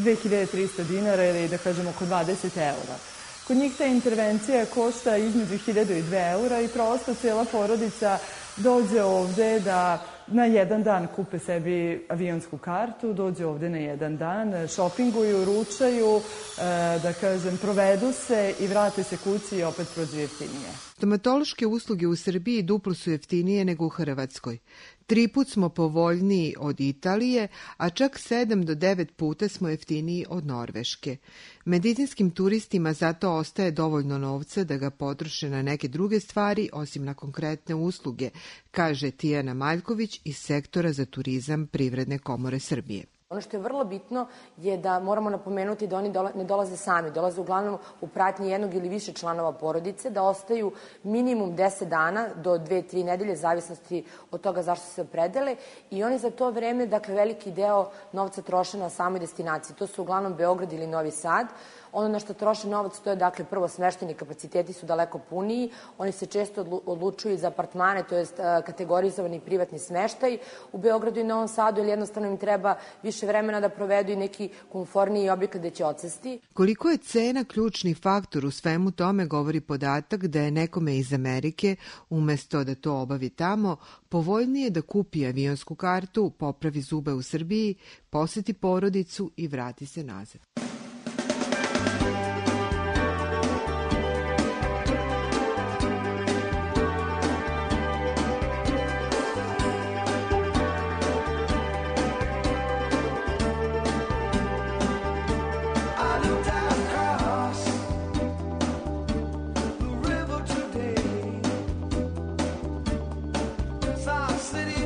2300 dinara ili da kažemo oko 20 eura. Kod njih ta intervencija košta između 1000 i 2 eura i prosto cijela porodica dođe ovde da na jedan dan kupe sebi avionsku kartu, dođe ovde na jedan dan, šopinguju, ručaju, da kažem, provedu se i vrate se kući i opet prođe jeftinije. Stomatološke usluge u Srbiji duplo su jeftinije nego u Hrvatskoj. 3 put smo povoljniji od Italije, a čak 7 do 9 puta smo jeftiniji od Norveške. Medicinskim turistima zato ostaje dovoljno novca da ga potroše na neke druge stvari, osim na konkretne usluge, kaže Tijana Maljković iz sektora za turizam Privredne komore Srbije. Ono što je vrlo bitno je da moramo napomenuti da oni ne dolaze sami, dolaze uglavnom u pratnji jednog ili više članova porodice, da ostaju minimum 10 dana do 2-3 nedelje, zavisnosti od toga zašto se opredele, i oni za to vreme, dakle, veliki deo novca troše na samoj destinaciji. To su uglavnom Beograd ili Novi Sad. Ono na što troše novac, to je, dakle, prvo, smeštajni kapaciteti su daleko puniji, oni se često odlučuju za apartmane, to jest kategorizovani privatni smeštaj u Beogradu i Novom Sadu, ili jednostavno im treba više vremena da provedu i neki komforniji objekat gde će odsesti. Koliko je cena ključni faktor u svemu tome govori podatak da je nekome iz Amerike, umesto da to obavi tamo, povoljnije da kupi avionsku kartu, popravi zube u Srbiji, poseti porodicu i vrati se nazad.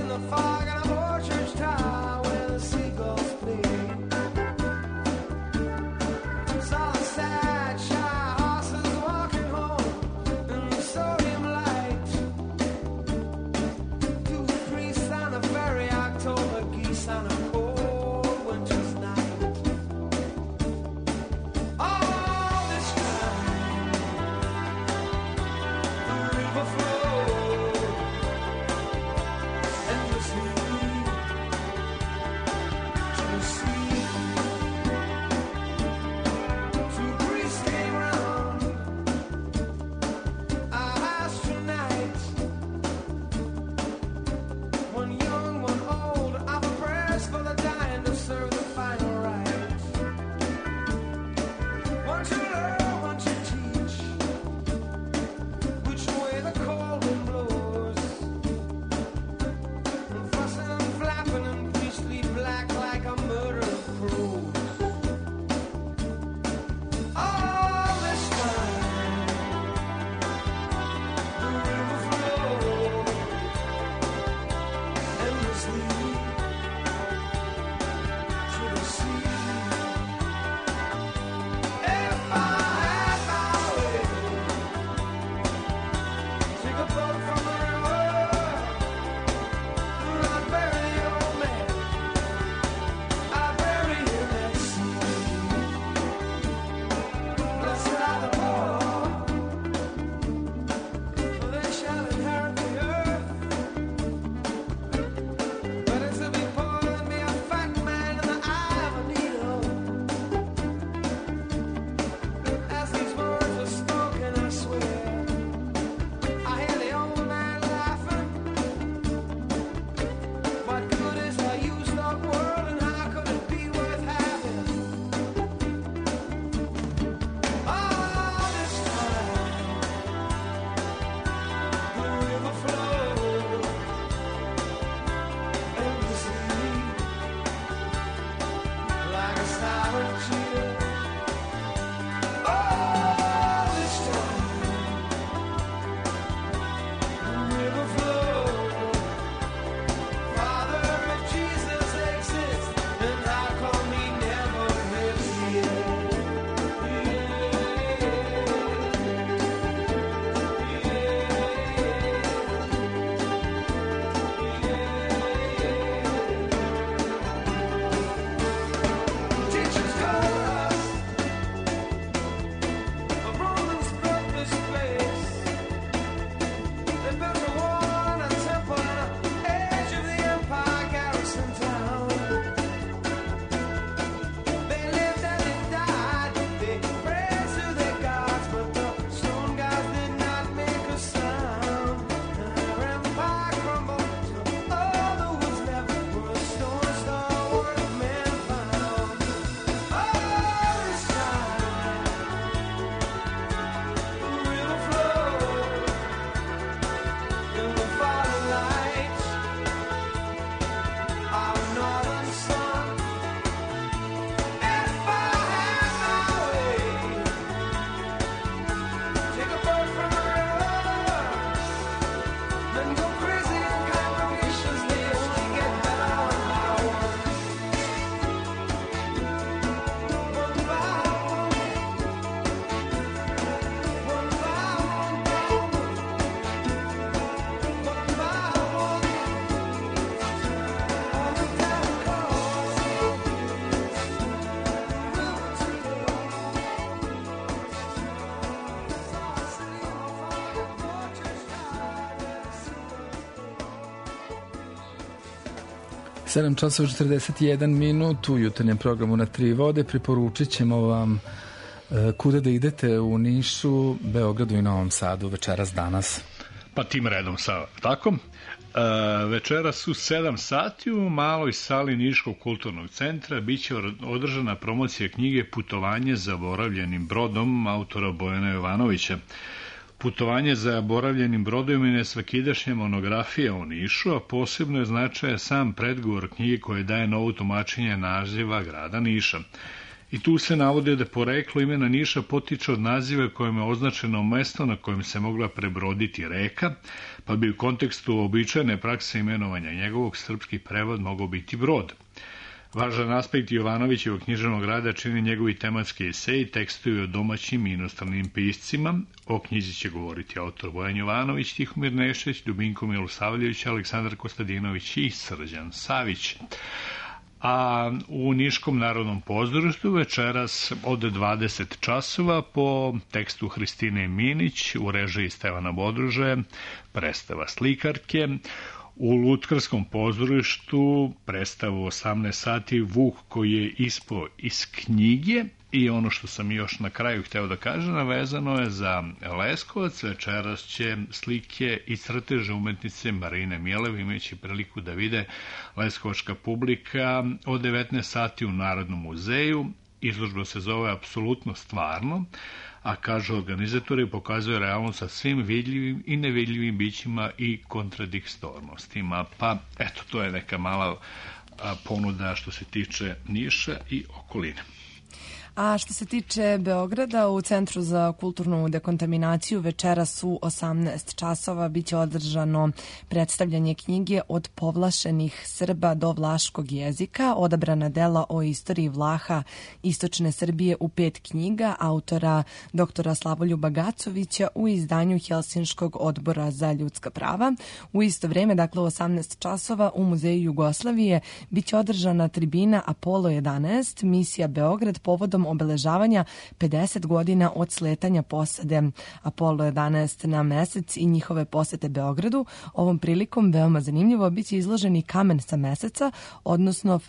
Fog and a church tower where the seagulls play. 7:41 u jutarnjem programu Na tri vode. Preporučit ćemo vam kuda da idete u Nišu, Beogradu i Novom Sadu večeras danas. Pa tim redom sa tako. Večeras u 7 sati u maloj sali Niškog kulturnog centra biće održana promocija knjige Putovanje zaboravljenim brodom autora Bojana Jovanovića. Putovanje za zaboravljenim brodovima je svakidašnja monografija o Nišu, a posebno je značaja sam predgovor knjige koje daje novo tumačenje naziva grada Niša. I tu se navode da poreklo imena Niša potiče od naziva kojim je označeno mesto na kojem se mogla prebroditi reka, pa bi u kontekstu uobičajene prakse imenovanja njegovog srpski prevod mogao biti brod. Važan aspekt Jovanovićevog književnog rada čini njegovi tematski eseji, tekstovi o domaćim i inostranim piscima. O knjizi će govoriti autor Bojan Jovanović, Tihomir Nešeć, Ljubinko Milosavljević, Aleksandar Kostadinović i Srđan Savić. A u Niškom narodnom pozorištu večeras od 20 časova po tekstu Hristine Minić u režiji Stevana Bodruže predstava Slikarke. U Lutkarskom pozorištu predstavu 18 sati Vuk koji je ispao iz knjige. I ono što sam još na kraju hteo da kažem, navezano je za Leskovac. Večeras će slike i crteže umetnice Marine Mijelev, imajući priliku da vide leskovačka publika od 19 sati u Narodnom muzeju. Izložba se zove Apsolutno stvarno, a kažu organizatori pokazuje realnost sa svim vidljivim i nevidljivim bićima i kontradiktornostima. Pa eto, to je neka mala ponuda što se tiče Niša i okoline. A što se tiče Beograda, u Centru za kulturnu dekontaminaciju večeras u 18 časova biće održano predstavljanje knjige Od povlašenih Srba do vlaškog jezika, odabrana dela o istoriji Vlaha istočne Srbije u 5 knjiga autora doktora Slavoljuba Gacovića u izdanju Helsinškog odbora za ljudska prava. U isto vreme, dakle u 18 časova u Muzeju Jugoslavije biće održana tribina Apollo 11, misija Beograd povodom obeležavanja 50 godina od sletanja posade Apollo 11 na mesec i njihove posete Beogradu. Ovom prilikom veoma zanimljivo biće izloženi kamen sa meseca, odnosno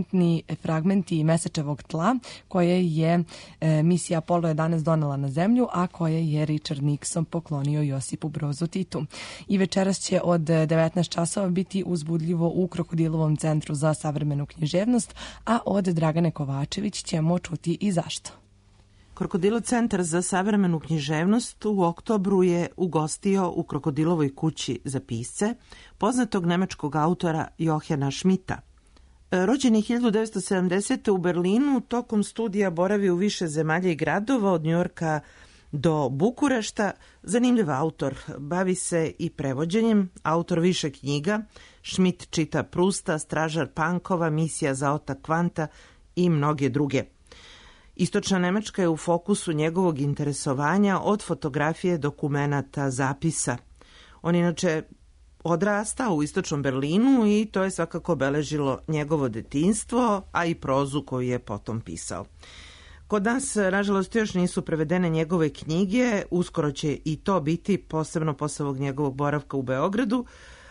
fragmenti mesečevog tla koje je misija Apollo 11 donela na zemlju, a koje je Richard Nixon poklonio Josipu Brozu Titu. I večeras će od 19 časova biti uzbudljivo u Krokodilovom centru za savremenu književnost, a od Dragane Kovačević ćemo čuti i zašto. Krokodilo centar za savremenu književnost u oktobru je ugostio u Krokodilovoj kući za pisce poznatog nemačkog autora Johana Schmidta. Rođen je 1970. u Berlinu, tokom studija boravi u više zemalja i gradova od Njujorka do Bukurešta. Zanimljiv autor, bavi se i prevođenjem, autor više knjiga. Schmidt čita Prusta, Stražar Pankova, Misija za Ota Kvanta i mnoge druge. Istočna Nemačka je u fokusu njegovog interesovanja od fotografije, dokumenata, zapisa. On inače odrastao u istočnom Berlinu i to je svakako obeležilo njegovo detinjstvo, a i prozu koju je potom pisao. Kod nas, nažalost, još nisu prevedene njegove knjige, uskoro će i to biti, posebno posle ovog njegovog boravka u Beogradu,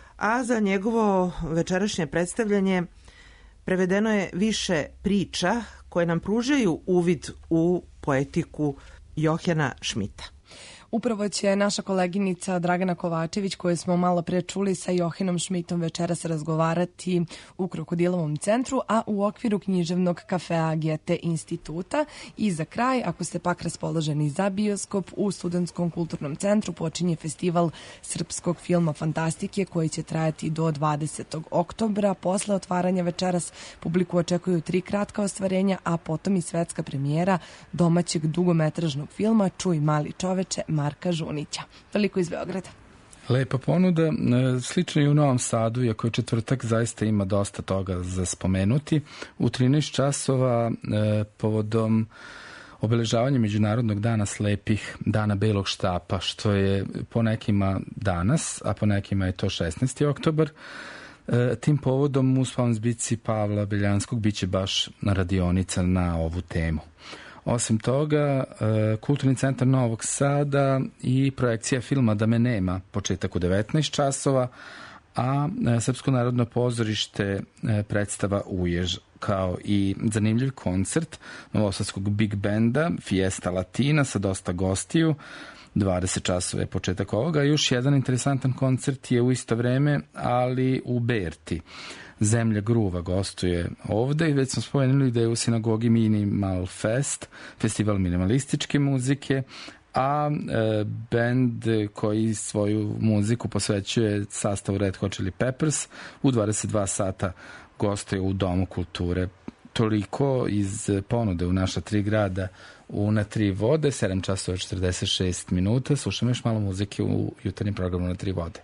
a za njegovo večerašnje predstavljanje prevedeno je više priča koje nam pružaju uvid u poetiku Johana Schmidta. Upravo će naša koleginica Dragana Kovačević, koju smo malo pre čuli, sa Johanom Schmidtom večeras razgovarati u Krokodilovom centru, a u okviru književnog kafea Goethe instituta. I za kraj, ako ste pak raspoloženi za bioskop, u Studentskom kulturnom centru počinje festival srpskog filma fantastike koji će trajati do 20. oktobra. Posle otvaranja večeras publiku očekuju 3 kratka ostvarenja, a potom i svetska premijera domaćeg dugometražnog filma Čuj mali čoveče Marka Žunića. Toliko iz Beograda. Lepa ponuda, slično i u Novom Sadu, iako je četvrtak, zaista ima dosta toga za spomenuti. U 13 časova povodom obeležavanja Međunarodnog dana slepih, dana belog štapa, što je po nekima danas, a po nekima je to 16. oktobar. Tim povodom u Spomenzbici Pavla Beljanskog biće baš radionica na ovu temu. Osim toga, Kulturni centar Novog Sada i projekcija filma Da me nema, početak u 19 časova, a Srpsko narodno pozorište predstava Ujež, kao i zanimljiv koncert novosadskog big benda Fiesta Latina sa dosta gostiju. 20 časova je početak ovoga. Još jedan interesantan koncert je u isto vreme, ali u Berti. Zemlja gruva gostuje ovde i već smo spomenuli da je u sinagogi Minimal Fest, festival minimalističke muzike, a band koji svoju muziku posvećuje sastavu Red Hot Chili Peppers u 22 sata gostuje u Domu kulture. Toliko iz ponude u naša 3 grada na 3 vode, 7 časova 46 minuta. Slušamo još malo muzike u jutarnjem programu na 3 vode.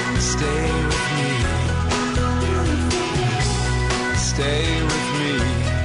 Stay with me.